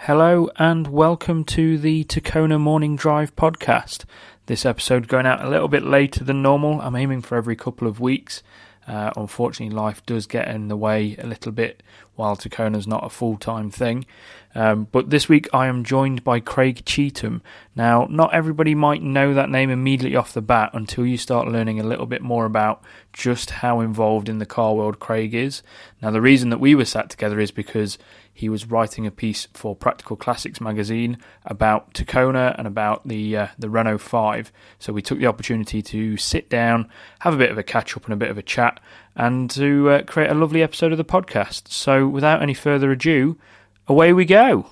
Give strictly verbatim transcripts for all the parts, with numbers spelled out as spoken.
Hello and welcome to the Tacona Morning Drive podcast. This episode going out a little bit later than normal. I'm aiming for every couple of weeks. Uh, unfortunately, life does get in the way a little bit while Tacona's not a full-time thing. Um, but this week I am joined by Craig Cheetham. Now, not everybody might know that name immediately off the bat until you start learning a little bit more about just how involved in the car world Craig is. Now, the reason that we were sat together is because he was writing a piece for Practical Classics magazine about Tacona and about the uh, the Renault five. So we took the opportunity to sit down, have a bit of a catch-up and a bit of a chat, and to uh, create a lovely episode of the podcast. So without any further ado, away we go.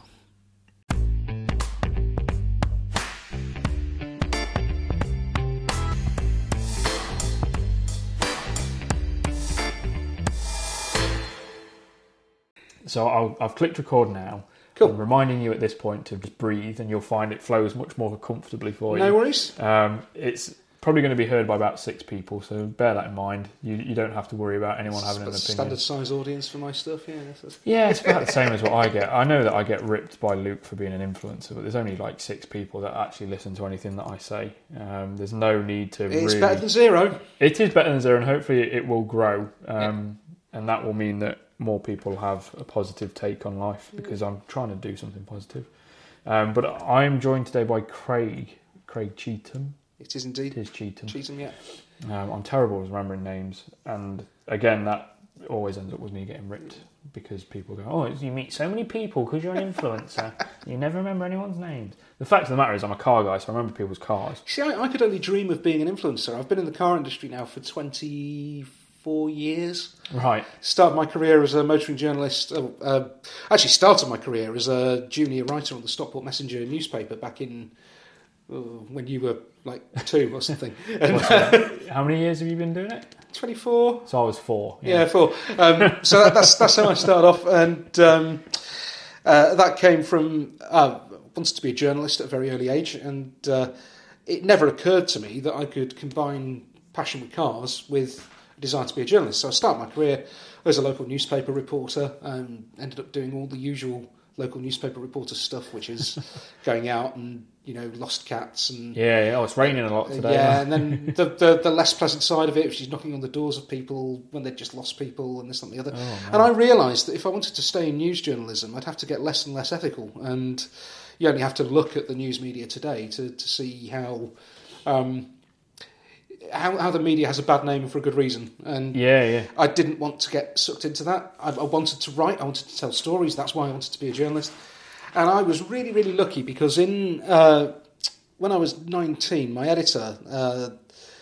So I'll, I've clicked record now. Cool. I'm reminding you at this point to just breathe, and you'll find it flows much more comfortably for you. No worries. Um, it's probably going to be heard by about six people, so bear that in mind. You you don't have to worry about anyone having an opinion. Standard size audience for my stuff, yeah. That's... Yeah, it's about the same as what I get. I know that I get ripped by Luke for being an influencer, but there's only like six people that actually listen to anything that I say. Um, there's no need to. It's really... better than zero. It is better than zero, and hopefully it will grow. Um, yeah. And that will mean that more people have a positive take on life, because I'm trying to do something positive. Um, but I'm joined today by Craig, Craig Cheetham. It is indeed. It is Cheetham. Cheetham, yeah. Um, I'm terrible with remembering names, and again, that always ends up with me getting ripped, because people go, oh, you meet so many people because you're an influencer. You never remember anyone's names. The fact of the matter is I'm a car guy, so I remember people's cars. See, I, I could only dream of being an influencer. I've been in the car industry now for twenty-four years. Right. Started my career as a motoring journalist. Uh, uh, actually started my career as a junior writer on the Stockport Messenger newspaper back in uh, when you were like two or something. And, how many years have you been doing it? twenty-four. So I was four. Yeah, yeah four. Um, so that, that's that's how I started off, and um, uh, that came from uh, wanted to be a journalist at a very early age, and uh, it never occurred to me that I could combine passion with cars with a desire to be a journalist. So I started my career as a local newspaper reporter, and ended up doing all the usual local newspaper reporter stuff, which is going out and, you know, lost cats and yeah, yeah. Oh, it's raining a lot today. Yeah, and then the, the the less pleasant side of it, which is knocking on the doors of people when they've just lost people and this and the other. Oh, and I realised that if I wanted to stay in news journalism, I'd have to get less and less ethical. And you only have to look at the news media today to to see how. Um, How, how the media has a bad name for a good reason, and yeah, yeah. I didn't want to get sucked into that. I, I wanted to write, I wanted to tell stories. That's why I wanted to be a journalist, and I was really, really lucky because in uh, when I was nineteen, my editor, uh,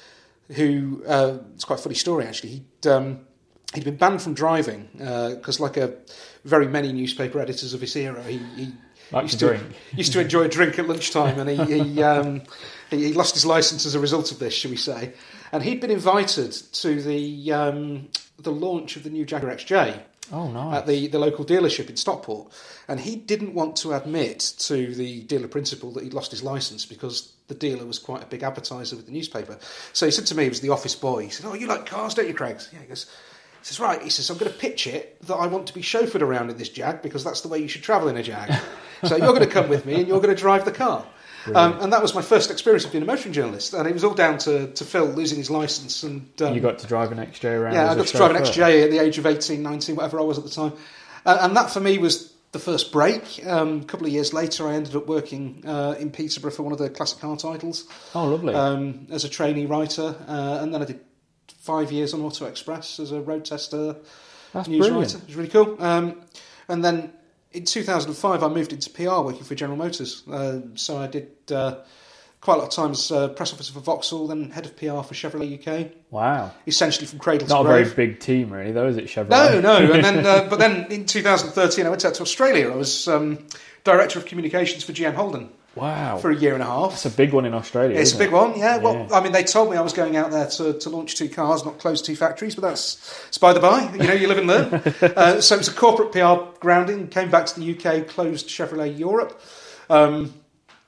who uh, it's quite a funny story actually. He'd um, he'd been banned from driving because, uh, like a very many newspaper editors of his era, he, he like used to to drink. used to enjoy a drink at lunchtime, and he. he um, He lost his licence as a result of this, shall we say. And he'd been invited to the um, the launch of the new Jaguar X J oh, nice. at the, the local dealership in Stockport. And he didn't want to admit to the dealer principal that he'd lost his licence because the dealer was quite a big advertiser with the newspaper. So he said to me, he was the office boy, he said, oh, you like cars, don't you, Craig? Yeah, he goes... He says, right, he says, I'm going to pitch it that I want to be chauffeured around in this Jag because that's the way you should travel in a Jag. So you're going to come with me and you're going to drive the car. Um, and that was my first experience of being a motoring journalist. And it was all down to, to Phil losing his licence. And um, you got to drive an X J around Yeah, as I got a to drive an chauffeur. X J at the age of eighteen, nineteen, whatever I was at the time. Uh, and that for me was the first break. Um, a couple of years later, I ended up working uh, in Peterborough for one of the classic car titles. Oh, lovely. Um, as a trainee writer. Uh, and then I did five years on Auto Express as a road tester. That's news brilliant. writer. It was really cool. Um, and then in two thousand five, I moved into P R working for General Motors. Uh, so I did uh, quite a lot of time as uh, press officer for Vauxhall, then head of P R for Chevrolet U K. Wow. Essentially from cradle Not to a grave. very big team, really, though, is it, Chevrolet? No, no. And then, uh, but then in two thousand thirteen, I went out to Australia. I was um, director of communications for G M Holden. Wow. For a year and a half. That's a big one in Australia, It's isn't a big it? one, yeah. yeah. Well, I mean, they told me I was going out there to, to launch two cars, not close two factories, but that's it's by the by. You know, you live and learn. uh, so it was a corporate P R grounding. Came back to the U K, closed Chevrolet Europe. Um,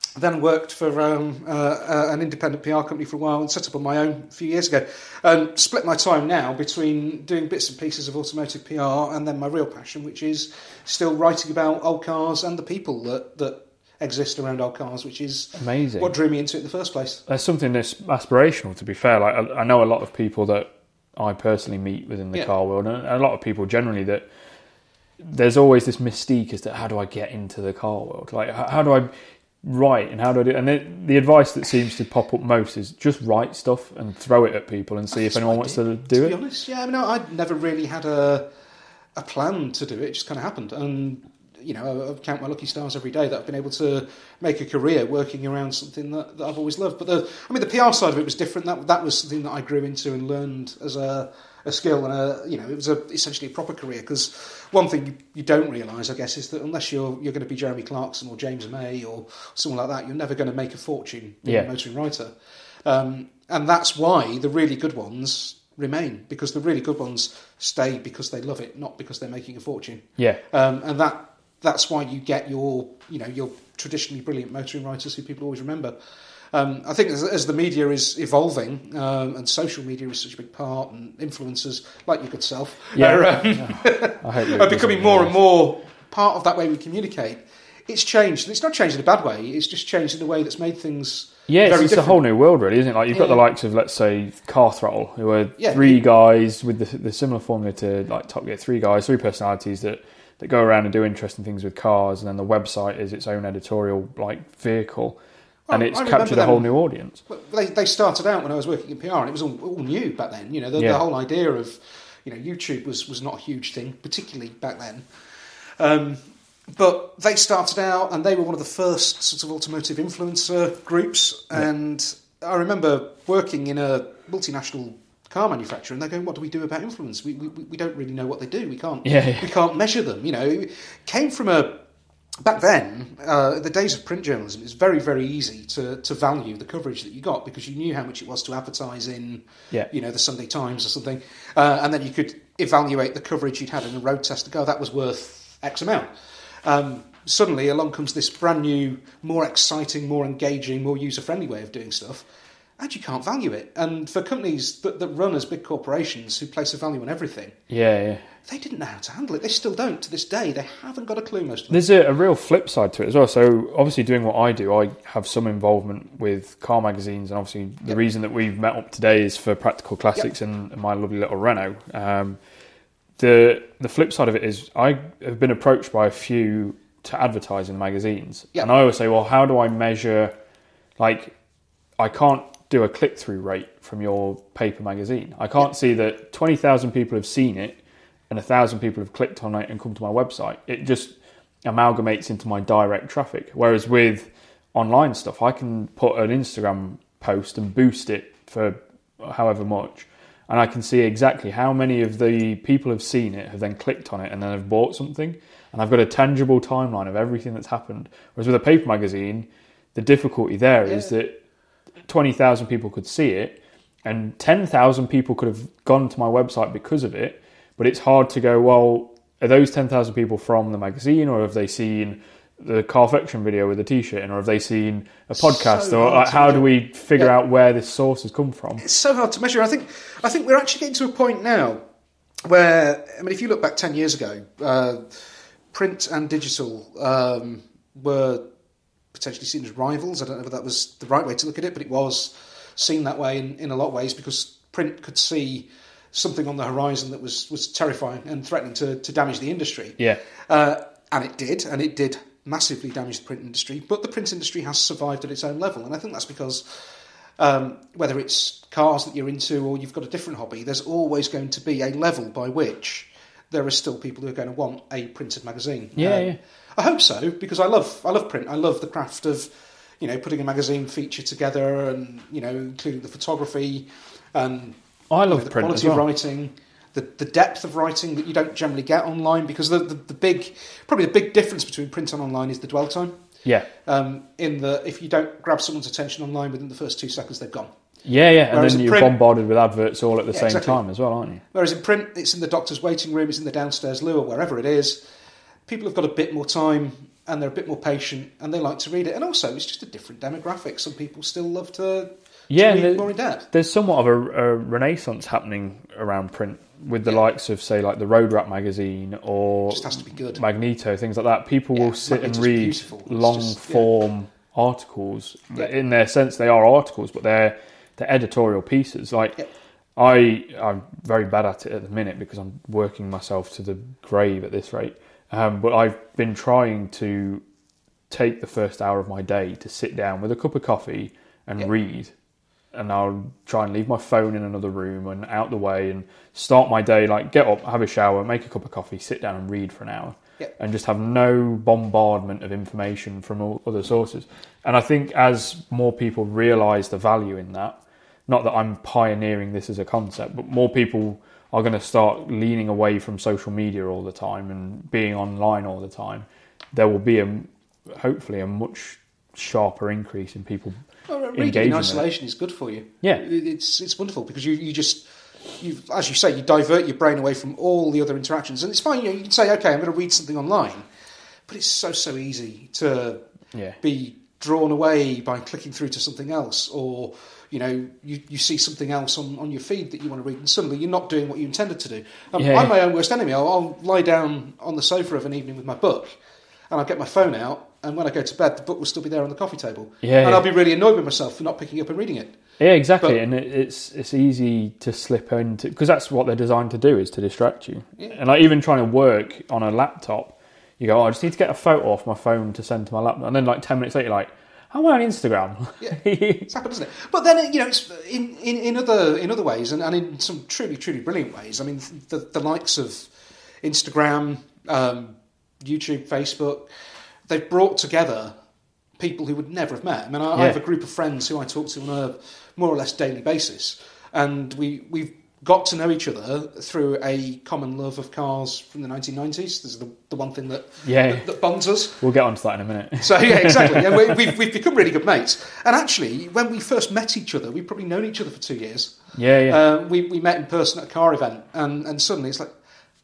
then worked for um, uh, uh, an independent P R company for a while and set up on my own a few years ago. And split my time now between doing bits and pieces of automotive P R and then my real passion, which is still writing about old cars and the people that, that exist around old cars, which is amazing. What drew me into it in the first place. There's something that's aspirational, to be fair. Like I, I know a lot of people that I personally meet within the yeah. car world, and a lot of people generally that there's always this mystique as to how do I get into the car world? Like how, how do I write and how do I do it? And it, the advice that seems to pop up most is just write stuff and throw it at people and see That's if anyone wants to do to it. To be honest, yeah, I mean, I'd never really had a a plan to do it. It just kind of happened. And you know, I count my lucky stars every day that I've been able to make a career working around something that, that I've always loved. But the, I mean, the P R side of it was different. That that was something that I grew into and learned as a, a skill, and a, you know, it was a, essentially a proper career. Because one thing you, you don't realise, I guess, is that unless you're you're going to be Jeremy Clarkson or James May or someone like that, you're never going to make a fortune being yeah. a motoring writer. Um, and that's why the really good ones remain, because the really good ones stay because they love it, not because they're making a fortune. Yeah. Um, and that. That's why you get your, you know, your traditionally brilliant motoring writers who people always remember. Um, I think as, as the media is evolving, um, and social media is such a big part, and influencers like your good self yeah. are, um, yeah. I hope are becoming more and more part of that way we communicate. It's changed. It's not changed in a bad way. It's just changed in a way that's made things yeah, very it's, it's a whole new world, really, isn't it? Like you've got yeah. the likes of, let's say, Car Throttle, who are yeah. three guys with the, the similar formula to like Top Gear. Three guys, three personalities that. that go around and do interesting things with cars, and then the website is its own editorial like vehicle, well, and it's captured a whole new audience. They they started out when I was working in P R, and it was all, all new back then. You know, the, yeah. the whole idea of, you know, YouTube was, was not a huge thing, particularly back then. Um, but they started out, and they were one of the first sort of automotive influencer groups. Yeah. And I remember working in a multinational car manufacturer, and they're going, "What do we do about influence? We we we don't really know what they do. We can't yeah, yeah. we can't measure them." You know, it came from a back then. Uh, the days of print journalism, it's very very easy to to value the coverage that you got because you knew how much it was to advertise in, yeah. you know, the Sunday Times or something, uh, and then you could evaluate the coverage you'd had in a road test to go, that was worth X amount. Um, suddenly along comes this brand new, more exciting, more engaging, more user friendly way of doing stuff. And you can't value it. And for companies that, that run as big corporations who place a value on everything, yeah, yeah, they didn't know how to handle it. They still don't to this day. They haven't got a clue, most of them. There's a, a real flip side to it as well. So obviously doing what I do, I have some involvement with car magazines, and obviously the yep. reason that we've met up today is for Practical Classics yep. and, and my lovely little Renault. Um, the the flip side of it is I have been approached by a few to advertise in magazines. Yep. And I always say, well, how do I measure, like, I can't do a click-through rate from your paper magazine. I can't yep. see that twenty thousand people have seen it and one thousand people have clicked on it and come to my website. It just amalgamates into my direct traffic. Whereas with online stuff, I can put an Instagram post and boost it for however much, and I can see exactly how many of the people have seen it, have then clicked on it, and then have bought something. And I've got a tangible timeline of everything that's happened. Whereas with a paper magazine, the difficulty there yeah. is that twenty thousand people could see it, and ten thousand people could have gone to my website because of it, but it's hard to go, well, are those ten thousand people from the magazine, or have they seen the Carfection video with the t-shirt in, or have they seen a podcast, so or like, how measure. do we figure yeah. out where this source has come from? It's so hard to measure. I think I think we're actually getting to a point now where, I mean, if you look back ten years ago, uh, print and digital um, were potentially seen as rivals. I don't know if that was the right way to look at it, but it was seen that way in, in a lot of ways, because print could see something on the horizon that was, was terrifying and threatening to, to damage the industry. Yeah. Uh, and it did, and it did massively damage the print industry, but the print industry has survived at its own level, and I think that's because um, whether it's cars that you're into or you've got a different hobby, there's always going to be a level by which there are still people who are going to want a printed magazine. Yeah, um, yeah. I hope so, because I love I love print. I love the craft of, you know, putting a magazine feature together, and, you know, including the photography, and I love you know, the print quality as well. of writing, the the depth of writing that you don't generally get online, because the, the the big probably the big difference between print and online is the dwell time. Yeah. Um, in the if you don't grab someone's attention online within the first two seconds, they've gone. Yeah, yeah, and Whereas then you're print, bombarded with adverts all at the yeah, same exactly. time as well, aren't you? Whereas in print, it's in the doctor's waiting room, it's in the downstairs loo, or wherever it is. People have got a bit more time, and they're a bit more patient, and they like to read it. And also, it's just a different demographic. Some people still love to, yeah, to read there, more in depth. There's somewhat of a, a renaissance happening around print with the yeah. likes of, say, like the Road Rat magazine or it just has to be good. Magneto, things like that. People yeah, will sit Magneto's and read long-form yeah. articles. Yeah. In their sense, they are articles, but they're they're editorial pieces. Like yeah. I, I'm very bad at it at the minute because I'm working myself to the grave at this rate. Um, but I've been trying to take the first hour of my day to sit down with a cup of coffee and yeah. read. And I'll try and leave my phone in another room and out the way and start my day, like get up, have a shower, make a cup of coffee, sit down and read for an hour. Yep. And just have no bombardment of information from all other sources. And I think as more people realise the value in that, not that I'm pioneering this as a concept, but more people are going to start leaning away from social media all the time and being online all the time, there will be a hopefully a much sharper increase in people well, reading in isolation is good for you. Yeah. It's it's wonderful because you, you just, you as you say, you divert your brain away from all the other interactions. And it's fine, you know, you can say, okay, I'm going to read something online, but it's so, so easy to yeah. be drawn away by clicking through to something else, or you know, you, you see something else on, on your feed that you want to read, and suddenly you're not doing what you intended to do. Um, yeah. I'm my own worst enemy. I'll, I'll lie down on the sofa of an evening with my book, and I'll get my phone out, and when I go to bed, the book will still be there on the coffee table. Yeah, and yeah. I'll be really annoyed with myself for not picking up and reading it. Yeah, exactly. But, and it, it's it's easy to slip into, because that's what they're designed to do, is to distract you. Yeah. And like even trying to work on a laptop, you go, oh, I just need to get a photo off my phone to send to my laptop. And then like ten minutes later, you're like, I'm on Instagram. Yeah, it's happened, isn't it? But then, you know, it's in, in, in other in other ways, and, and in some truly, truly brilliant ways. I mean, the, the likes of Instagram, um, YouTube, Facebook, they've brought together people who would never have met. I mean, I, yeah. I have a group of friends who I talk to on a more or less daily basis, and we, we've got to know each other through a common love of cars from the nineteen nineties. This is the, the one thing that, yeah. that that bonds us. We'll get onto that in a minute. So yeah, exactly. And we, we've we've become really good mates. And actually, when we first met each other, we've probably known each other for two years. Yeah, yeah. Uh, we we met in person at a car event, and, and suddenly it's like,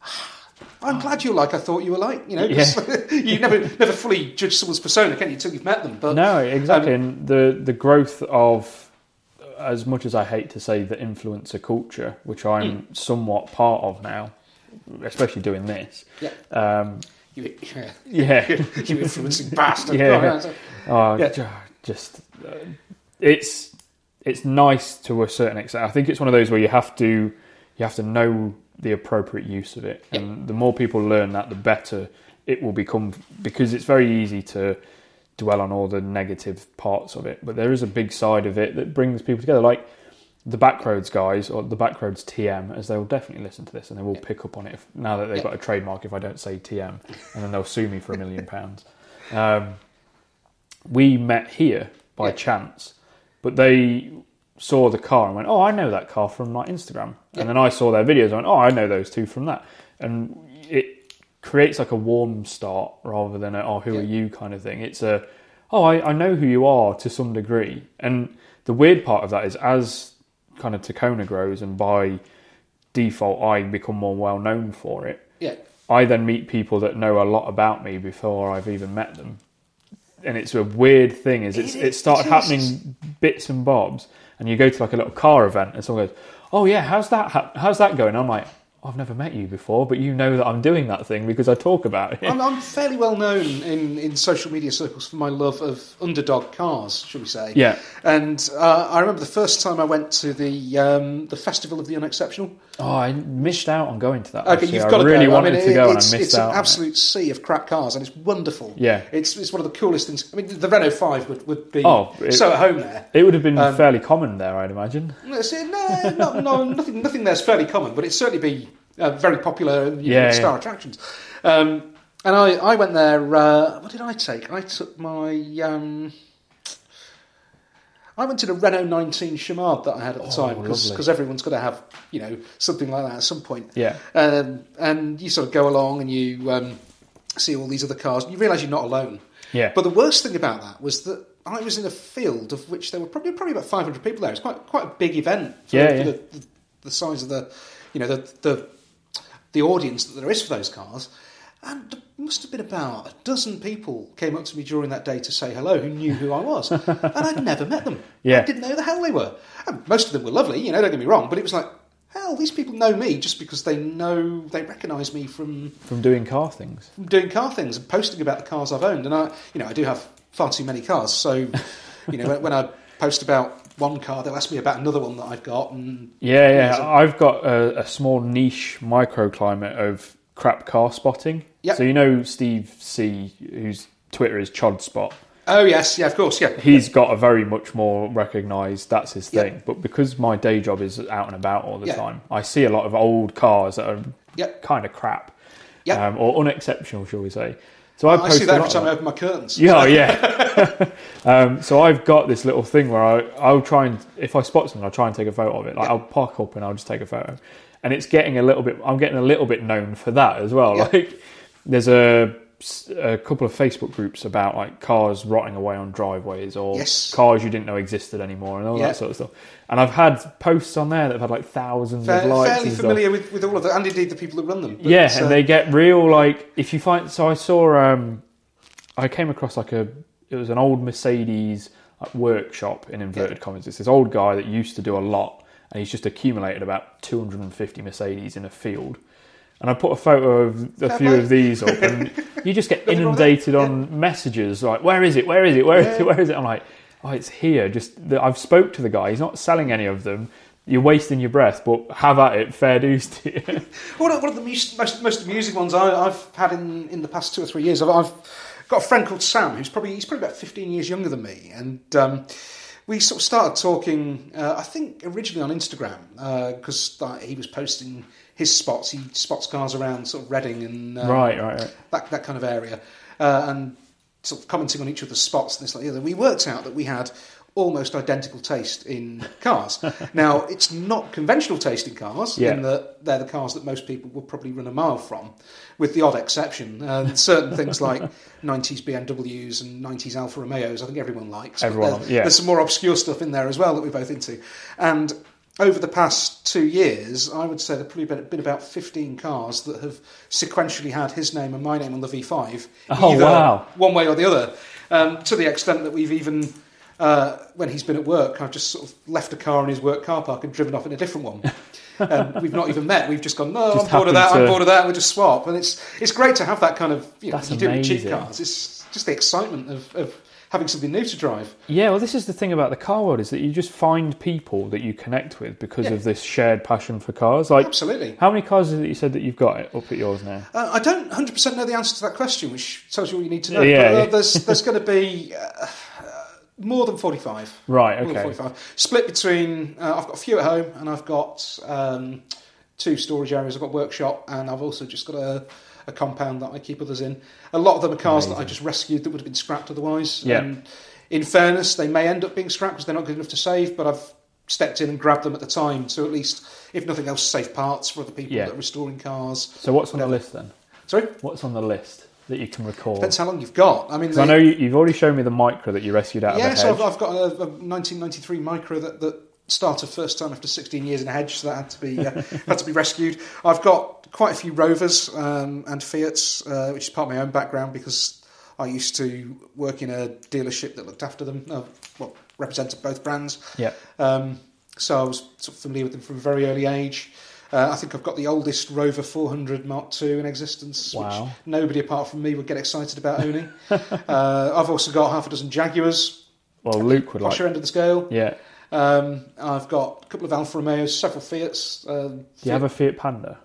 I'm glad you're like I thought you were like. You know, yeah. you never never fully judge someone's persona, can you, until you've met them? But no, exactly. Um, and the the growth of, as much as I hate to say, the influencer culture, which I'm mm. somewhat part of now, especially doing this. Yeah. Um, you, yeah. yeah. you influencing bastard. Yeah. Oh, oh, yeah. Just, uh, it's it's nice to a certain extent. I think it's one of those where you have to you have to know the appropriate use of it, yeah. and the more people learn that, the better it will become, because it's very easy to dwell on all the negative parts of it, but there is a big side of it that brings people together, like the Backroads guys, or the Backroads T M, as they will definitely listen to this and they will yeah. pick up on it if, now that they've yeah. got a trademark if I don't say T M, and then they'll sue me for a million pounds. Um, we met here by yeah. chance, but they saw the car and went, oh, I know that car from like Instagram. Yeah. And then I saw their videos and went, oh, I know those two from that. And it creates like a warm start rather than a, oh, who yeah. are you kind of thing. It's a, oh, I, I know who you are to some degree. And the weird part of that is, as kind of Takona grows and by default I become more well known for it, yeah. I then meet people that know a lot about me before I've even met them. And it's a weird thing, is it's, it, it started happening bits and bobs, and you go to like a little car event and someone goes, oh yeah, how's that ha- how's that going? I'm like, I've never met you before, but you know that I'm doing that thing because I talk about it. I'm, I'm fairly well known in, in social media circles for my love of underdog cars, shall we say. Yeah. And uh, I remember the first time I went to the um, the Festival of the Unexceptional. Oh, I missed out on going to that. Okay, actually. you've I got to really go. wanted I mean, to go it, and I it's, missed it's out. It's an absolute sea of crap cars, and it's wonderful. Yeah. It's it's one of the coolest things. I mean, the Renault five would, would be oh, it, so at home there. It would have been um, fairly common there, I'd imagine. No, no, no, nothing, nothing there's fairly common, but it'd certainly be uh, very popular you yeah, know, star yeah. attractions. Um, and I, I went there, uh, what did I take? I took my... Um, I went to the Renault nineteen Chamard that I had at the oh, time, because everyone's got to have, you know, something like that at some point. Yeah. Um, and you sort of go along and you um, see all these other cars, and you realise you're not alone. Yeah. But the worst thing about that was that I was in a field of which there were probably probably about five hundred people there. It's quite quite a big event for, yeah, for yeah. The, the, the size of the, you know, the the the audience that there is for those cars. And there must have been about a dozen people came up to me during that day to say hello who knew who I was. And I'd never met them. Yeah. I didn't know who the hell they were. And most of them were lovely, you know, don't get me wrong, but it was like, hell, these people know me just because they know, they recognise me from... From doing car things. From doing car things and posting about the cars I've owned. And I, you know, I do have far too many cars, so, you know, when I post about one car, they'll ask me about another one that I've got. And Yeah, yeah. you know, I've got a, a small niche microclimate of crap car spotting. Yep. So you know Steve C, whose Twitter is Chod Spot. Oh, yes, yeah, of course, yeah. He's got a very much more recognised, that's his thing. Yep. But because my day job is out and about all the Yeah. time, I see a lot of old cars that are Yep. kind of crap. Yep. Um, or unexceptional, shall we say. So I, I post see a that lot every of time I that. open my curtains. Yeah, yeah. um, so I've got this little thing where I, I'll try and, if I spot something, I'll try and take a photo of it. Like Yeah. I'll park up and I'll just take a photo. And it's getting a little bit, I'm getting a little bit known for that as well. Yeah. Like there's a, a couple of Facebook groups about like cars rotting away on driveways or Yes. cars you didn't know existed anymore and all Yeah. that sort of stuff. And I've had posts on there that have had like thousands Fair, of likes fairly and stuff. familiar with, with all of that, and indeed the people that run them. But, Yeah, uh, and they get real, like, if you find... So I saw... Um, I came across, like, a... It was an old Mercedes like, workshop, in inverted Yeah. commas. It's this old guy that used to do a lot, and he's just accumulated about two hundred fifty Mercedes in a field. And I put a photo of a Fair few play. of these up, and you just get Nothing wrong with that. inundated on messages, like, where is it, where is it, where is Yeah. it, where is it? I'm like, oh, it's here. Just the, I've spoke to the guy. He's not selling any of them. You're wasting your breath, but have at it. Fair dues to you. One of, one of the mus- most, most amusing ones I, I've had in, in the past two or three years, I've, I've got a friend called Sam, who's probably he's probably about fifteen years younger than me, and um, we sort of started talking. Uh, I think originally on Instagram because uh, he was posting his spots. He spots cars around sort of Reading and um, Right, right, right. that that kind of area, uh, and sort of commenting on each other's spots and this like the other. We worked out that we had almost identical taste in cars. Now, it's not conventional taste in cars, Yeah. in that they're the cars that most people will probably run a mile from, with the odd exception. Uh, certain things like nineties B M Ws and nineties Alfa Romeos, I think everyone likes. But Everyone, there's, yeah. there's some more obscure stuff in there as well that we're both into. And over the past two years, I would say there have probably been, been about fifteen cars that have sequentially had his name and my name on the V five, Oh, either wow. one way or the other, um, to the extent that we've even... Uh, when he's been at work, I've just sort of left a car in his work car park and driven off in a different one. And we've not even met. We've just gone, no, Just I'm bored of that, happened I'm to- bored of that, we'll just swap. And it's it's great to have that kind of, you know, That's you do with cheap amazing. cars. It's just the excitement of, of having something new to drive. Yeah, well, this is the thing about the car world, is that you just find people that you connect with because Yeah. of this shared passion for cars. Like, Absolutely. how many cars is it you said that you've got up at yours now? Uh, I don't one hundred percent know the answer to that question, which tells you all you need to know. Yeah, but, uh, yeah. there's there's going to be uh, more than forty-five. Right, More than okay. forty-five. Split between, uh, I've got a few at home, and I've got um, two storage areas. I've got workshop, and I've also just got a, a compound that I keep others in. A lot of them are cars that I Amazing. just rescued that would have been scrapped otherwise. Yeah. And in fairness, they may end up being scrapped because they're not good enough to save, but I've stepped in and grabbed them at the time to at least, if nothing else, save parts for other people Yeah. that are restoring cars. So what's on the Whatever. list then? Sorry? What's on the list that you can recall? Depends how long you've got. I mean, 'Cause I the- know you, you've already shown me the Micra that you rescued out yeah, of a so hedge. I've, I've got a, a nineteen ninety-three Micra that, that started first time after sixteen years in a hedge, so that had to be uh, had to be rescued. I've got quite a few Rovers um, and Fiats, uh, which is part of my own background because I used to work in a dealership that looked after them, uh, well, represented both brands. Yeah. Um, so I was sort of familiar with them from a very early age. Uh, I think I've got the oldest Rover four hundred Mark two in existence, Wow. which nobody apart from me would get excited about owning. uh, I've also got half a dozen Jaguars, Well, Luke would like... posher end of the scale. Yeah. Um, I've got a couple of Alfa Romeos, several Fiats. Um, Do you have a Fiat Panda?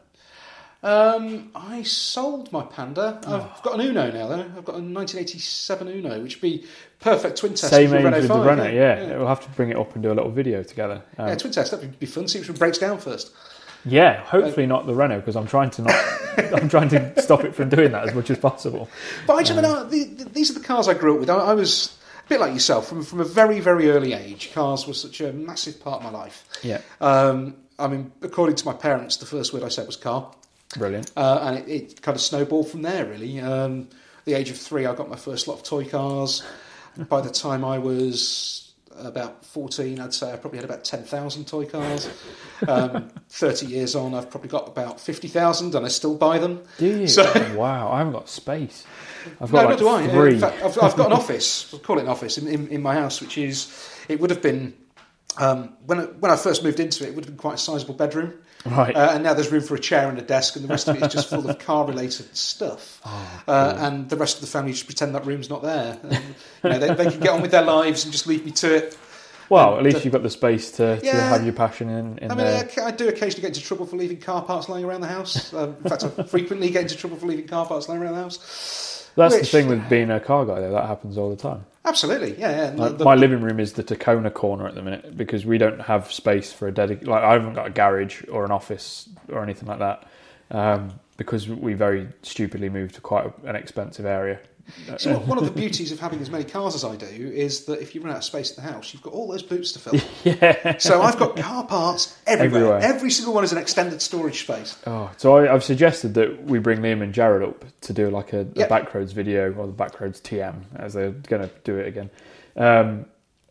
Um, I sold my Panda. Oh. I've got an Uno now, though. I've got a nineteen eighty-seven Uno, which would be perfect twin test. Same for age Renault with the five, Renault, yeah. yeah. We'll have to bring it up and do a little video together. Um, Yeah, twin test, that'd be fun. See which one breaks down first. yeah, hopefully not the Renault, because I'm trying to not... I'm trying to stop it from doing that as much as possible. But I, mean, I, the, the, these are the cars I grew up with. I, I was a bit like yourself. From, from a very, very early age, cars were such a massive part of my life. Yeah. Um, I mean, according to my parents, the first word I said was car. Brilliant. Uh, and it, it kind of snowballed from there, really. Um, at the age of three, I got my first lot of toy cars. By the time I was about fourteen, I'd say I probably had about ten thousand toy cars. Um, thirty years on, I've probably got about fifty thousand, and I still buy them. Do you? So, wow, I haven't got space. I've no, got not like do I. three. In fact, I've, I've got an office, I'll call it an office, in, in, in my house, which is, it would have been, um, when, I, when I first moved into it, it would have been quite a sizable bedroom. Right. Uh, and now there's room for a chair and a desk, and the rest of it is just full of car-related stuff. Oh, uh, and the rest of the family just pretend that room's not there. And, you know, they, they can get on with their lives and just leave me to it. Well, and, at least uh, you've got the space to, yeah. to have your passion in, in I mean, there. I, I do occasionally get into trouble for leaving car parts lying around the house. Um, in fact, I frequently get into trouble for leaving car parts lying around the house. That's which, the thing with being a car guy, though. That happens all the time. Absolutely, yeah. yeah. Like, the, the, my living room is the Tacona corner at the minute because we don't have space for a dedicated. Like, I haven't got a garage or an office or anything like that um, because we very stupidly moved to quite an expensive area. See, one of the beauties of having as many cars as I do is that if you run out of space at the house, you've got all those boots to fill. Yeah. So I've got car parts everywhere. Everywhere. Every single one is an extended storage space. Oh, so I, I've suggested that we bring Liam and Jared up to do like a, a Yep. Backroads video or the Backroads T M as they're going to do it again. Um,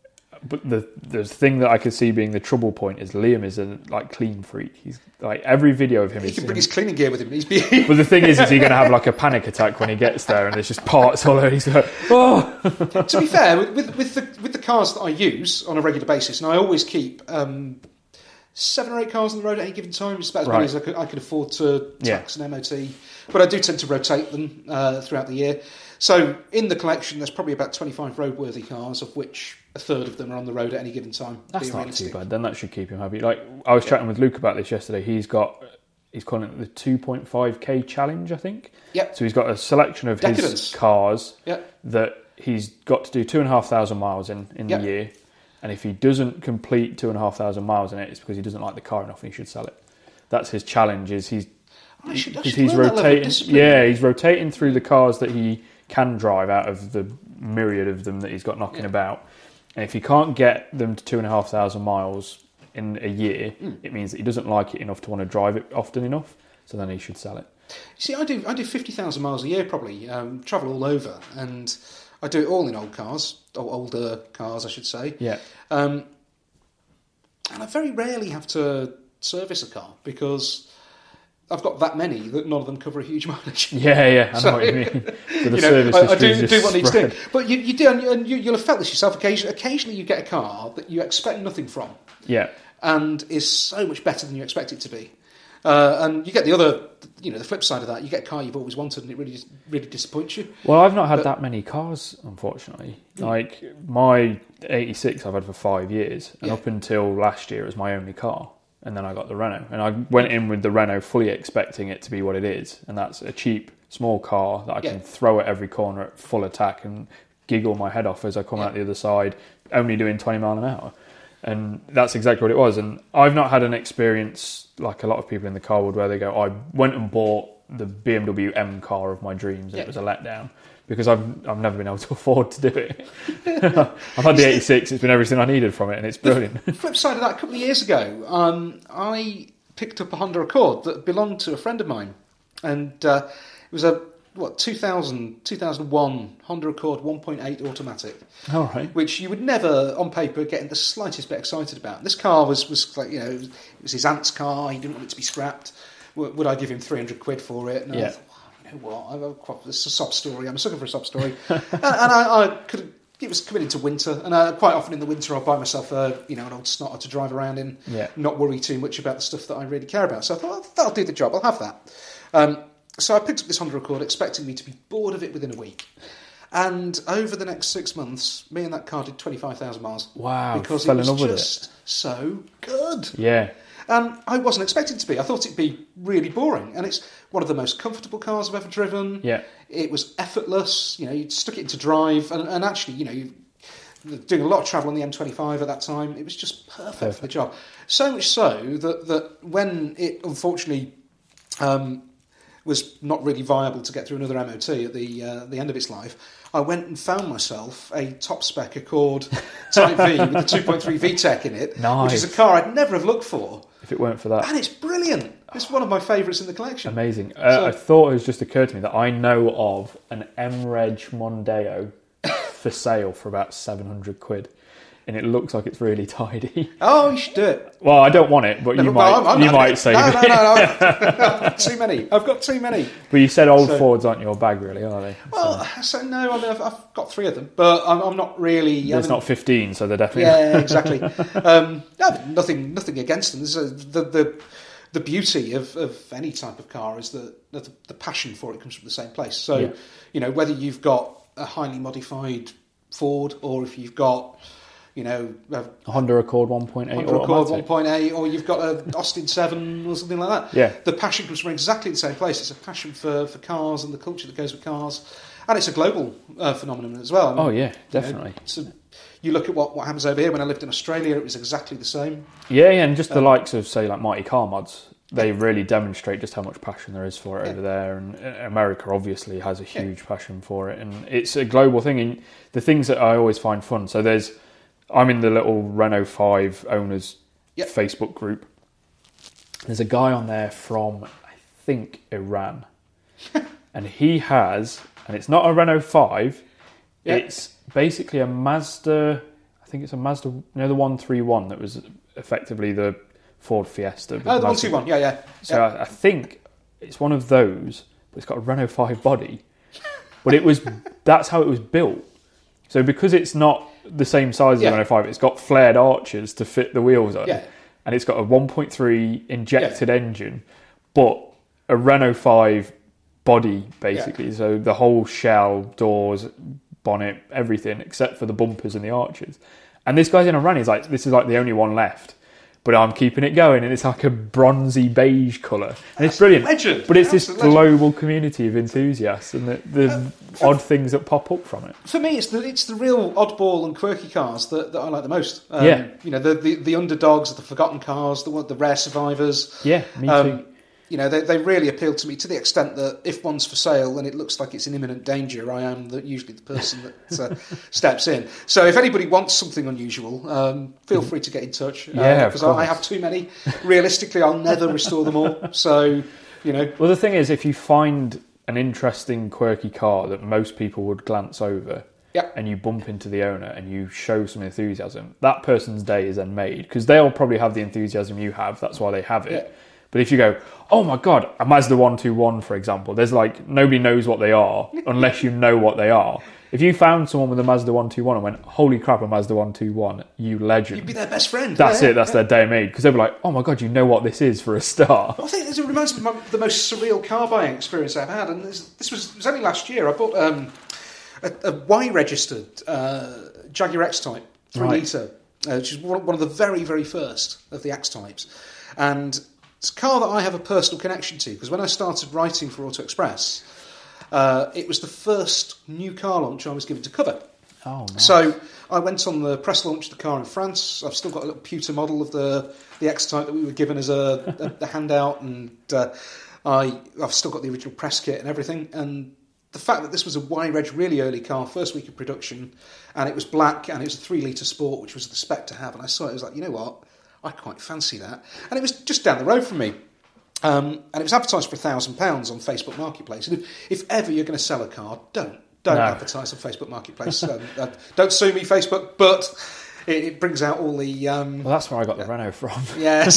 but the the thing that I could see being the trouble point is Liam is a like clean freak. He's like every video of him He is. can bring him- his cleaning gear with him. He's being... But the thing is, is he going to have like a panic attack when he gets there, and there's just parts all over. He's like, oh. To be fair, with, with, with the with the cars that I use on a regular basis, and I always keep um, seven or eight cars on the road at any given time. It's about as Right. many as I could, I could afford to tax Yeah. and M O T. But I do tend to rotate them uh, throughout the year. So in the collection, there's probably about twenty-five roadworthy cars, of which a third of them are on the road at any given time. That's being not realistic. too bad. Then that should keep him happy. Like I was chatting with Luke about this yesterday. He's got, he's calling it the two point five K challenge, I think. Yep. So he's got a selection of Decadence. his cars Yep. that he's got to do two and a half thousand miles in in Yep. the year, and if he doesn't complete two and a half thousand miles in it, it's because he doesn't like the car enough and he should sell it. That's his challenge. Is he's I should, I because should he's learn that level of rotating. discipline. Yeah, he's rotating through the cars that he can drive out of the myriad of them that he's got knocking Yeah. about. And if he can't get them to two and a half thousand miles in a year, Mm. it means that he doesn't like it enough to want to drive it often enough. So then he should sell it. See, I do I do fifty thousand miles a year probably, um, travel all over, and I do it all in old cars, or older cars, I should say. Yeah. Um, and I very rarely have to service a car because I've got that many that none of them cover a huge mileage. Yeah, yeah, I know So, what you mean. But the You know, service I, I history do, is just do what needs spread. doing. But you, you do, and you- and you, you'll have felt this yourself. Occasionally, occasionally you get a car that you expect nothing from, Yeah. and is so much better than you expect it to be. Uh, and you get the other, you know, the flip side of that. You get a car you've always wanted, and it really, really disappoints you. Well, I've not had But- that many cars, unfortunately. Like, my eighty-six I've had for five years, and Yeah. up until last year it was my only car. And then I got the Renault. And I went in with the Renault fully expecting it to be what it is. And that's a cheap, small car that I can Yeah. throw at every corner at full attack and giggle my head off as I come Yeah. out the other side, only doing twenty mile an hour. And that's exactly what it was. And I've not had an experience like a lot of people in the car world where they go, I went and bought the B M W M car of my dreams and Yeah. it was a letdown. Because I've I've never been able to afford to do it. I've had the eighty-six, it's been everything I neted from it, and it's brilliant. The flip side of that, a couple of years ago, um, I picked up a Honda Accord that belonged to a friend of mine, and uh, it was a what two thousand, two thousand one Honda Accord one point eight automatic, All right. which you would never on paper get the slightest bit excited about. This car was was like, you know, it was, it was his aunt's car. He didn't want it to be scrapped. Would, would I give him three hundred quid for it? And Yeah. I thought, you know what? I've got it's a sob story. I'm a sucker for a sob story, and, and I, I could. It was coming into winter, and uh, quite often in the winter I'll buy myself a you know an old snotter to drive around in, Yeah. not worry too much about the stuff that I really care about. So I thought, oh, that'll do the job. I'll have that. Um, so I picked up this Honda Accord, expecting me to be bored of it within a week. And over the next six months, me and that car did twenty-five thousand miles. Wow, because fell it in was love with it. just so good. Yeah. And I wasn't expecting it to be. I thought it'd be really boring. And it's one of the most comfortable cars I've ever driven. Yeah. It was effortless. You know, you stuck it into drive, and, and actually, you know, you doing a lot of travel on the M twenty-five at that time. It was just perfect, Perfect. for the job. So much so that that when it unfortunately um, was not really viable to get through another M O T at the uh, the end of its life, I went and found myself a top spec Accord Type V with a two point three V TEC in it, which is a Nice. car I'd never have looked for. If it weren't for that. And it's brilliant. It's one of my favourites in the collection. Amazing. Uh, So- I thought it was just occurred to me that I know of an M-Reg Mondeo for sale for about seven hundred quid. and it looks like it's really tidy. Oh, you should do it. Well, I don't want it, but you No, might. I'm- I'm you having might it. say. No, no, no, no. I've got too many. I've got too many. But you said old So- Fords aren't your bag, really, are they? Well, so no, I mean, I've, I've got three of them, but I'm, I'm not really. I There's mean, not fifteen, so they're definitely. Yeah, exactly. um, no, nothing, nothing against them. There's a, the the the beauty of, of any type of car is that the, the passion for it comes from the same place. So, Yeah. you know, whether you've got a highly modified Ford or if you've got, you know, a Honda Accord one point eight Honda Accord one automatic. point eight, or you've got a Austin seven or something like that. Yeah. The passion comes from exactly the same place. It's a passion for, for cars and the culture that goes with cars. And it's a global uh, phenomenon as well. I mean, Oh yeah, you know, definitely. so you look at what, what happens over here. When I lived in Australia, it was exactly the same. Yeah, yeah, and just the Um, likes of, say, like Mighty Car Mods, they really demonstrate just how much passion there is for it Yeah. over there. And uh, America obviously has a huge passion for it, and it's a global thing. And the things that I always find fun. So there's, I'm in the little Renault five owners Yep. Facebook group. There's a guy on there from, I think, Iran, and he has, and it's not a Renault five. Yeah. It's basically a Mazda. I think it's a Mazda. You know, the one three one that was effectively the Ford Fiesta. with Oh, the one Mazda. two one, yeah, yeah. So yeah. I, I think it's one of those, but it's got a Renault five body. But it was that's how it was built. So because it's not the same size as Yeah. the Renault five, it's got flared arches to fit the wheels on. Yeah. And it's got a one point three injected engine, but a Renault five body, basically. So the whole shell, doors, bonnet, everything, except for the bumpers and the arches. And this guy's in a run. He's like, this is like the only one left. But I'm keeping it going, and it's like a bronzy beige colour. And it's brilliant. legend. But it's That's this a legend. global community of enthusiasts and the, the odd things that pop up from it. For me, it's the it's the real oddball and quirky cars that, that I like the most. Um, Yeah. You know, the, the, the underdogs, the forgotten cars, the one- the rare survivors. Yeah, me too. Um, you know, they, they really appeal to me to the extent that if one's for sale and it looks like it's in imminent danger, I am the, usually the person that uh, steps in. So if anybody wants something unusual, um, feel free to get in touch. uh, Yeah, of because I, I course. have too many. Realistically, I'll never restore them all. So, you know, Well, the thing is, if you find an interesting, quirky car that most people would glance over, Yeah. and you bump into the owner and you show some enthusiasm, that person's day is then made, because they'll probably have the enthusiasm you have. That's why they have it. Yeah. But if you go, oh my god, a Mazda one twenty-one, for example, there's like nobody knows what they are unless you know what they are. If you found someone with a Mazda one twenty-one and went, holy crap, a Mazda one twenty-one, you legend. you'd be their best friend. That's Yeah, it. That's yeah. their day made, because they'll be like, oh my god, you know what this is for a start. I think it reminds me of my, the most surreal car buying experience I've had, and this, this was, it was only last year. I bought um, a, a Y-registered uh, Jaguar X-Type, three Right. litre, uh, which is one, one of the very, very first of the X-Types. And it's a car that I have a personal connection to, because when I started writing for Auto Express, uh, it was the first new car launch I was given to cover. Oh, nice. So I went on the press launch of the car in France. I've still got a little pewter model of the the X-Type that we were given as a, a, a handout, and uh, I I've still got the original press kit and everything. And the fact that this was a Y-Reg really early car, first week of production, and it was black and it was a three litre Sport, which was the spec to have. And I saw it, I was like, you know what, I quite fancy that. And it was just down the road from me. Um, and it was advertised for a thousand pounds on Facebook Marketplace. And if, if ever you're going to sell a car, don't. Don't No. advertise on Facebook Marketplace. um, uh, don't sue me, Facebook, but it, it brings out all the... Um, Well, that's where I got the Renault from. yes.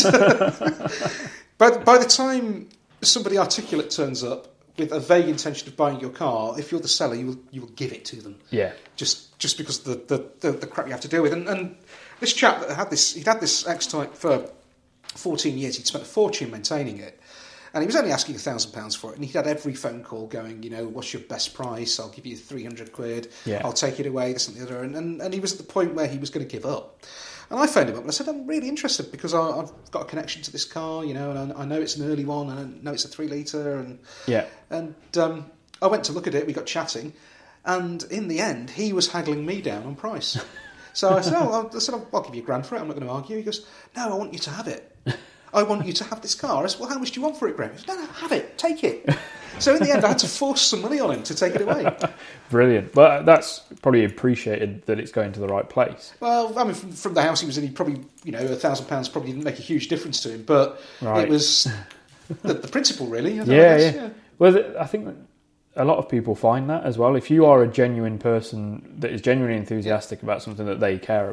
But by the time somebody articulate turns up with a vague intention of buying your car, if you're the seller, you will, you will give it to them. Yeah. Just just because of the, the, the, the crap you have to deal with. And, and this chap that had this, he'd had this X-Type for fourteen years. He'd spent a fortune maintaining it. And he was only asking a thousand pounds for it, and he'd had every phone call going, you know, what's your best price? I'll give you three hundred quid. Yeah. I'll take it away, this and the other. And, and, and he was at the point where he was going to give up. And I phoned him up and I said, I'm really interested because I, I've got a connection to this car, you know, and I, I know it's an early one, and I know it's a three litre. And, Yeah. and um, I went to look at it, we got chatting, and in the end, he was haggling me down on price. So I said, oh, I'll, I said, I'll, I'll give you a grand for it, I'm not going to argue. He goes, no, I want you to have it. I want you to have this car. I said, well, how much do you want for it, Graham? He said, no, no, have it, take it. So in the end, I had to force some money on him to take it away. Brilliant. But that's probably appreciated that it's going to the right place. Well, I mean, from, from the house he was in, he probably, you know, a thousand pounds probably didn't make a huge difference to him, but Right. it was the, the principle, really. I don't Yeah, know, I guess, yeah. Well, th- I think that a lot of people find that as well. If you are a genuine person that is genuinely enthusiastic about something that they care about,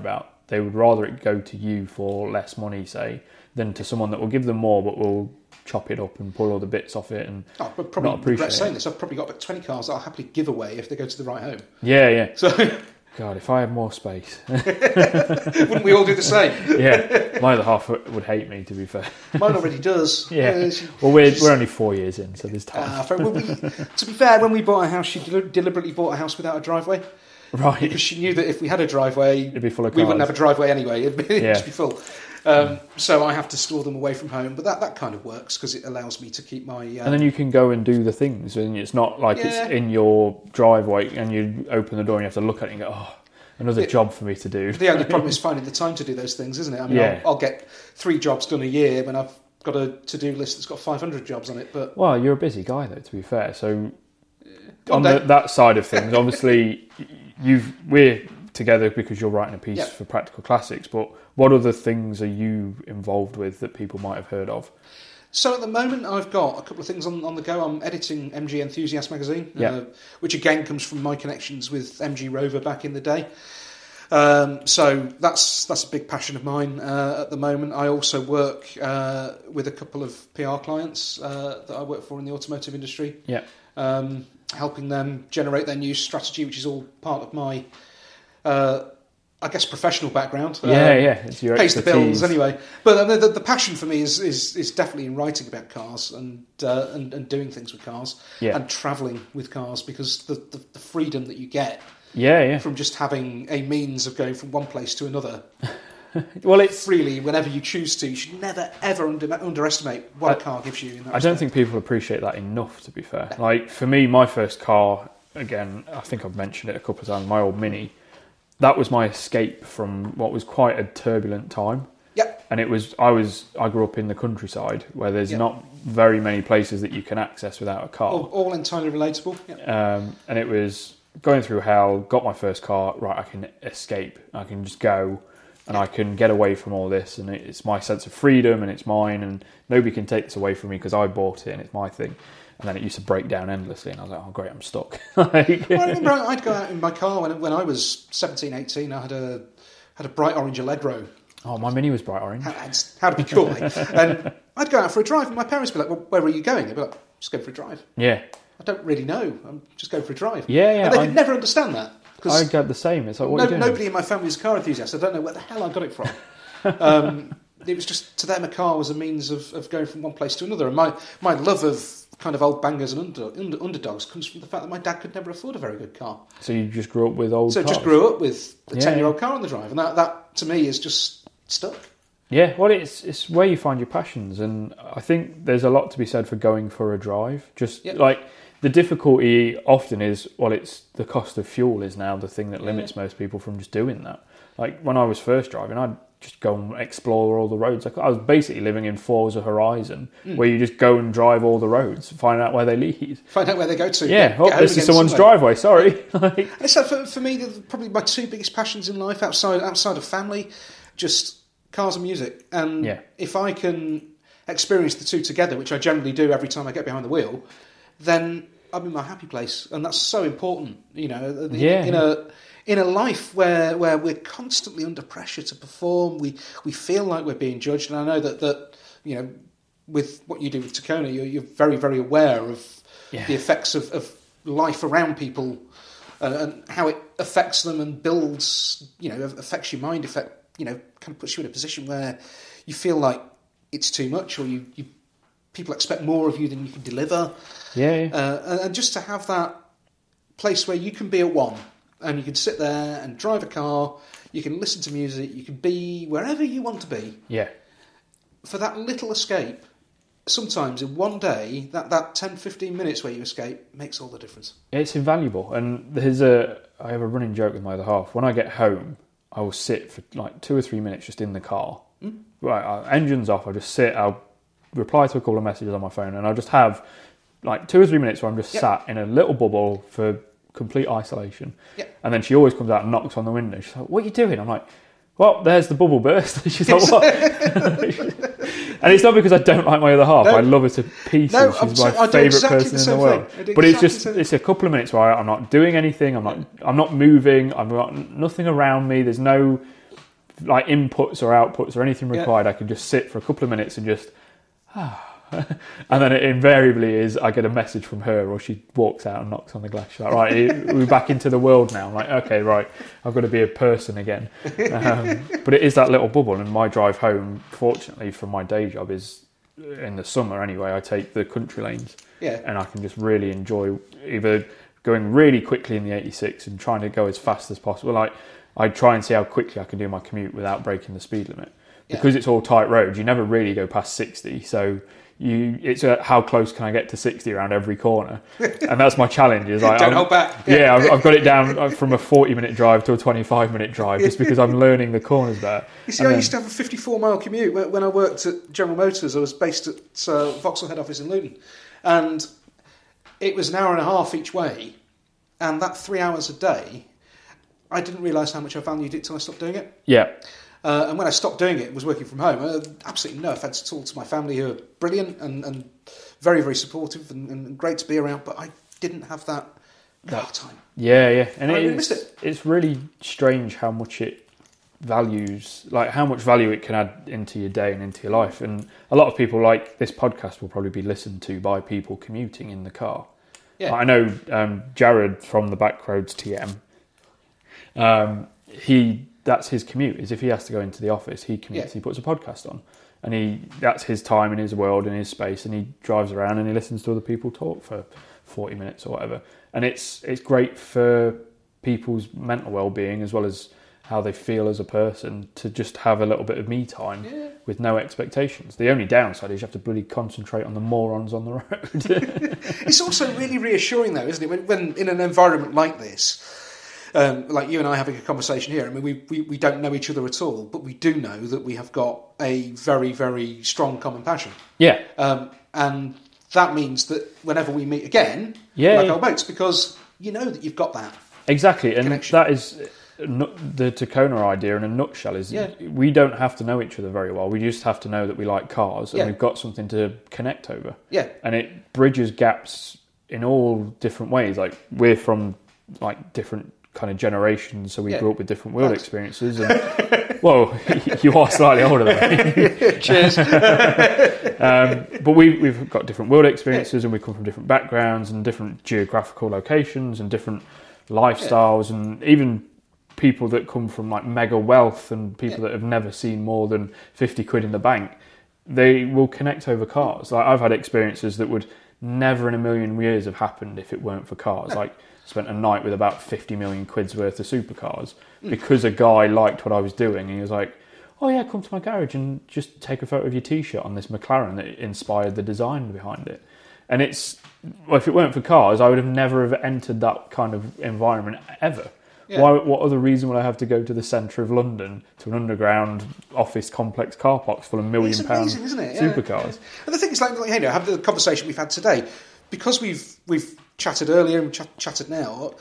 they would rather it go to you for less money, say, than to someone that will give them more but will chop it up and pull all the bits off it and oh, but probably not appreciate regret saying it. this. I've probably got about twenty cars that I'll happily give away if they go to the right home. Yeah, yeah. So, God, if I had more space. wouldn't we all do the same? Yeah, my other half would hate me, to be fair. Mine already does. Yeah. Uh, she, well, we're we're only four years in, so there's time. Uh, when we, to be fair, when we bought a house, she del- deliberately bought a house without a driveway. Right. Because she knew that if we had a driveway, It'd be full of we cars. wouldn't have a driveway anyway. It'd, be, it'd Yeah. just be full. Um, so I have to store them away from home. But that, that kind of works because it allows me to keep my... Um, And then you can go and do the things, and it's not like Yeah. it's in your driveway and you open the door and you have to look at it and go, oh, another It- job for me to do. the only problem is finding the time to do those things, isn't it? I mean, Yeah. I'll, I'll get three jobs done a year when I've got a to-do list that's got five hundred jobs on it. But Well, you're a busy guy, though, to be fair. So One on day. the, that side of things, obviously, you've we're together because you're writing a piece Yeah. for Practical Classics. But what other things are you involved with that people might have heard of? So at the moment, I've got a couple of things on, on the go. I'm editing M G Enthusiast magazine, Yeah. uh, which again comes from my connections with M G Rover back in the day. Um, so that's that's a big passion of mine uh, at the moment. I also work uh, with a couple of P R clients uh, that I work for in the automotive industry, Yeah, um, helping them generate their news strategy, which is all part of my, uh, I guess, professional background. yeah, Um, yeah. It's your pays the expertise. bills anyway. But the, the, the passion for me is, is, is definitely in writing about cars and uh, and, and doing things with cars Yeah. and travelling with cars because the, the, the freedom that you get Yeah, yeah. from just having a means of going from one place to another Well, it's. freely whenever you choose to. You should never ever under, underestimate what a car gives you. In that I don't respect. think people appreciate that enough, to be fair. Like, for me, my first car, again, I think I've mentioned it a couple of times, my old Mini, that was my escape from what was quite a turbulent time. Yep. And it was, I was, I grew up in the countryside where there's Yep. not very many places that you can access without a car. All, all entirely relatable. Yep. Um, and it was going through hell, got my first car, right, I can escape. I can just go and I can get away from all this. And it's my sense of freedom and it's mine and nobody can take this away from me because I bought it and it's my thing. And then it used to break down endlessly and I was like, oh, great, I'm stuck. Like, Well, I remember I'd go out in my car when, when I was seventeen, eighteen. I had a had a bright orange Allegro. oh, my Mini was bright orange. How, how to be cool, eh? And I'd go out for a drive, and my parents would be like, "Well, where are you going?" I'd be like, "Just going for a drive." Yeah. I don't really know. I'm just going for a drive. Yeah, yeah, And they I- could never understand that I because get the same. It's like, what no, are you doing? nobody in my family is a car enthusiast. I don't know where the hell I got it from. um, it was just to them a car was a means of, of going from one place to another. And my, my love of kind of old bangers and under, under, underdogs comes from the fact that my dad could never afford a very good car. So you just grew up with old So I cars? just grew up with a Yeah, ten-year-old car on the drive, and that, that to me is just stuck. Yeah, well, it's it's where you find your passions, and I think there's a lot to be said for going for a drive. Just Yep. like the difficulty often is, well, it's the cost of fuel is now the thing that limits most people from just doing that. Like when I was first driving, I'd just go and explore all the roads. Like I was basically living in Forza Horizon, Mm. where you just go and drive all the roads, find out where they lead. Find out where they go to. Yeah, get- oh, get home this is again someone's somewhere. driveway. Sorry. Like, And so for, for me, the, probably my two biggest passions in life outside outside of family, just cars and music. And Yeah. if I can experience the two together, which I generally do every time I get behind the wheel, then I'm in my happy place, and that's so important. You know, in, Yeah. in a in a life where where we're constantly under pressure to perform, we we feel like we're being judged. And I know that that you know, with what you do with Tacona, you're, you're very very aware of Yeah. the effects of, of life around people. Uh, and how it affects them and builds, you know, affects your mind, affect, you know, kind of puts you in a position where you feel like it's too much, or you, you people expect more of you than you can deliver. yeah, yeah. Uh, and, and just to have that place where you can be at one, and you can sit there and drive a car, you can listen to music, you can be wherever you want to be. yeah. For that little escape, sometimes in one day, that, that ten, fifteen minutes where you escape makes all the difference. It's invaluable, and there's a. I have a running joke with my other half. When I get home, I will sit for like two or three minutes just in the car. Mm. Right, uh, engine's off. I just sit. I'll reply to a couple of messages on my phone, and I'll just have like two or three minutes where I'm just Yep. sat in a little bubble for complete isolation. Yep. And then she always comes out and knocks on the window. She's like, "What are you doing?" I'm like, "Well, there's the bubble burst." She's like, "What?" And it's not because I don't like my other half. No. I love her to pieces. No, She's I'm my so- I do favourite exactly person the in same the world. thing. I do But it's exactly just the same it's a couple of minutes where I'm not doing anything. I'm not I'm not moving. I've got nothing around me. There's no like inputs or outputs or anything required, yeah. I can just sit for a couple of minutes and just ah. And then it invariably is I get a message from her, or she walks out and knocks on the glass. She's like, right, we're back into the world now. I'm like, okay, right, I've got to be a person again. Um, but it is that little bubble, and my drive home, fortunately, from my day job is in the summer anyway. I take the country lanes, yeah, and I can just really enjoy either going really quickly in the eighty-six and trying to go as fast as possible. Like I try and see how quickly I can do my commute without breaking the speed limit. Yeah. Because it's all tight roads, you never really go past sixty, so You, it's a, how close can I get to sixty around every corner, and that's my challenge. Is like, don't I'm, hold back. Yeah, yeah I've, I've got it down from a forty minute drive to a twenty-five minute drive, just because I'm learning the corners better. You see, and I then, used to have a fifty-four mile commute when I worked at General Motors. I was based at uh, Vauxhall head office in Luton, and it was an hour and a half each way, and that three hours a day, I didn't realise how much I valued it till I stopped doing it. Yeah. Uh, and when I stopped doing it, was working from home. Uh, absolutely no offence at all to my family, who are brilliant and, and very, very supportive and, and great to be around. But I didn't have that car time. Yeah, yeah, and, and it I really is, missed it. It's really strange how much it values, like how much value it can add into your day and into your life. And a lot of people, like this podcast, will probably be listened to by people commuting in the car. Yeah. I know um, Jared from the Backroads T M. Um, he. That's his commute. Is if he has to go into the office, he commutes. Yeah. He puts a podcast on, and he that's his time in his world, in his space, and he drives around and he listens to other people talk for forty minutes or whatever. And it's it's great for people's mental well-being as well as how they feel as a person to just have a little bit of me time yeah. with no expectations. The only downside is you have to bloody concentrate on the morons on the road. It's also really reassuring, though, isn't it? When, when in an environment like this. Um, like you and I having a conversation here, I mean, we, we, we don't know each other at all, but we do know that we have got a very, very strong common passion. Yeah. Um, and that means that whenever we meet again, yeah, like yeah. old mates, because you know that you've got that. Exactly, and connection. That is the Tacona idea in a nutshell. Is yeah. we don't have to know each other very well. We just have to know that we like cars and yeah. we've got something to connect over. Yeah. And it bridges gaps in all different ways. Like we're from like different kind of generations, so we yeah. grew up with different world Thanks. experiences. And well, you are slightly older than me. Cheers. um, but we, we've got different world experiences, yeah. and we come from different backgrounds and different geographical locations and different lifestyles, yeah. and even people that come from like mega wealth and people yeah. that have never seen more than fifty quid in the bank. They will connect over cars. Like I've had experiences that would never in a million years have happened if it weren't for cars. Like spent a night with about fifty million quid's worth of supercars mm. because a guy liked what I was doing. And he was like, oh yeah, come to my garage and just take a photo of your T-shirt on this McLaren that inspired the design behind it. And it's, well, if it weren't for cars, I would have never have entered that kind of environment ever. Yeah. Why? What other reason would I have to go to the centre of London to an underground office complex car parks full of million it's pound amazing, isn't it? supercars? Yeah. And the thing is, like, like, you know, have the conversation we've had today, because we've we've chatted earlier and ch- chatted now.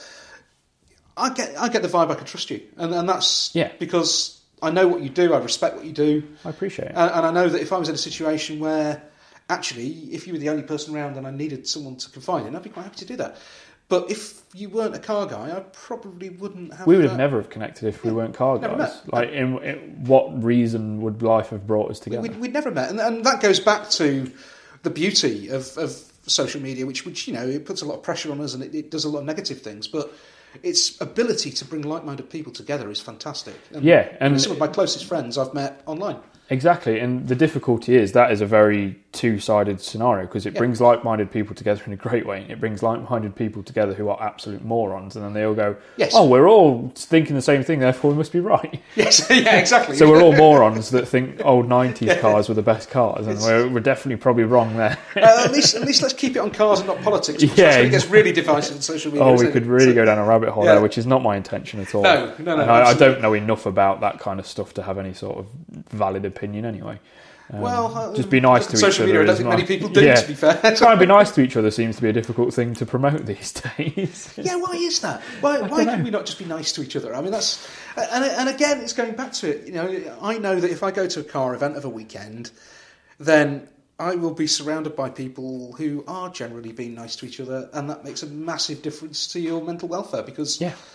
I get I get the vibe I can trust you, and and that's yeah. because I know what you do, I respect what you do, I appreciate it, and, and I know that if I was in a situation where actually, if you were the only person around and I needed someone to confide in, I'd be quite happy to do that. But if you weren't a car guy, I probably wouldn't have. We would that. have never have connected if we weren't car never guys. Met. Like, in, in what reason would life have brought us together? We'd, we'd never met, and, and that goes back to the beauty of, of social media, which, which you know, it puts a lot of pressure on us, and it, it does a lot of negative things. But its ability to bring like-minded people together is fantastic. And, yeah, and you know, some of my closest friends I've met online. Exactly, and the difficulty is that is a very two-sided scenario because it yeah. brings like-minded people together in a great way. It brings like-minded people together who are absolute morons, and then they all go, yes. oh, we're all thinking the same thing, therefore we must be right. Yes, yeah, exactly. So we're all morons that think old nineties yeah. cars were the best cars, and we're, we're definitely probably wrong there. uh, at least at least let's keep it on cars and not politics, because yeah, that's when it gets really divisive in social media. Oh, we could really so, go down a rabbit hole yeah. there, which is not my intention at all. No, no, no. And I, I don't know enough about that kind of stuff to have any sort of valid opinion anyway. Um, well, uh, just be nice to each other. Social media, I don't think many people do, yeah. to be fair. Trying to be nice to each other seems to be a difficult thing to promote these days. Yeah, why is that? Why, why can we not just be nice to each other? I mean, that's... And, and again, it's going back to it. You know, I know that if I go to a car event of a weekend, then I will be surrounded by people who are generally being nice to each other, and that makes a massive difference to your mental welfare, because... Yeah.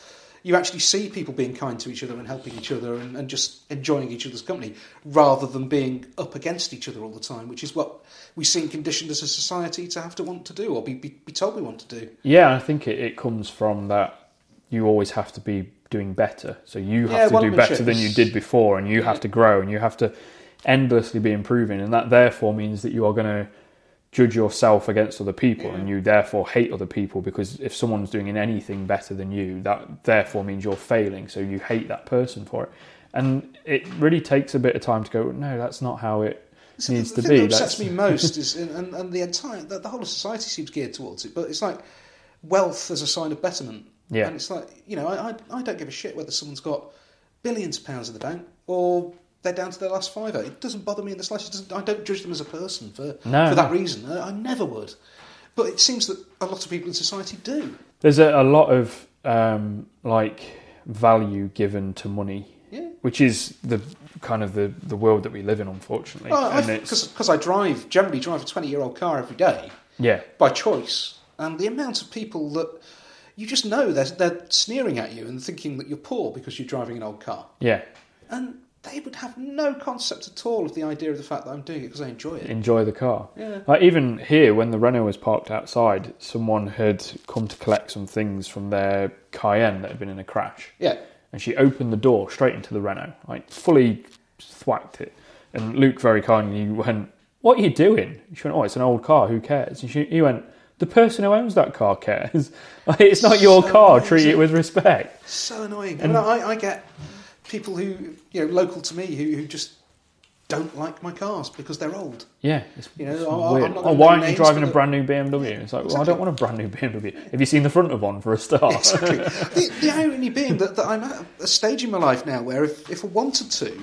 you actually see people being kind to each other and helping each other and, and just enjoying each other's company rather than being up against each other all the time, which is what we seem conditioned as a society to have to want to do or be, be, be told we want to do. Yeah, I think it, it comes from that you always have to be doing better. So you have Yeah, to do better than you did before, and you Yeah. have to grow, and you have to endlessly be improving, and that therefore means that you are going to judge yourself against other people, Yeah. and you therefore hate other people, because if someone's doing anything better than you, that therefore means you're failing, so you hate that person for it. And it really takes a bit of time to go, no, that's not how it So needs the to thing be. that upsets That's- me most is, and, and the entire, the, the whole of society seems geared towards it, but it's like wealth as a sign of betterment. Yeah. And it's like, you know, I, I, I don't give a shit whether someone's got billions of pounds in the bank or they're down to their last fiver. It doesn't bother me in the slightest. It doesn't, I don't judge them as a person for, No, for that no. reason. I, I never would. But it seems that a lot of people in society do. There's a, a lot of um, like value given to money, Yeah. which is the kind of the, the world that we live in, unfortunately. Well, and it's, because I drive, generally drive a twenty-year-old car every day yeah, by choice. And the amount of people that you just know they're, they're sneering at you and thinking that you're poor because you're driving an old car. yeah, And they would have no concept at all of the idea of the fact that I'm doing it because I enjoy it. enjoy the car. Yeah. Like even here, when the Renault was parked outside, someone had come to collect some things from their Cayenne that had been in a crash. Yeah. And she opened the door straight into the Renault, like fully thwacked it. And Luke very kindly went, "What are you doing?" She went, "Oh, it's an old car, who cares?" And she, he went, "The person who owns that car cares. Like, it's not your So car, annoying, treat isn't it it? with respect." So annoying. And- I, mean, I, I get people who, you know, local to me who, who just don't like my cars because they're old. Yeah, it's, You know, it's I- I'm weird. not Oh, gonna why name aren't you names, driving a but- brand new B M W? It's like, well, I don't want a brand new B M W. Have you seen the front of one for a start? Exactly. the, the irony being that, that I'm at a stage in my life now where if, if I wanted to,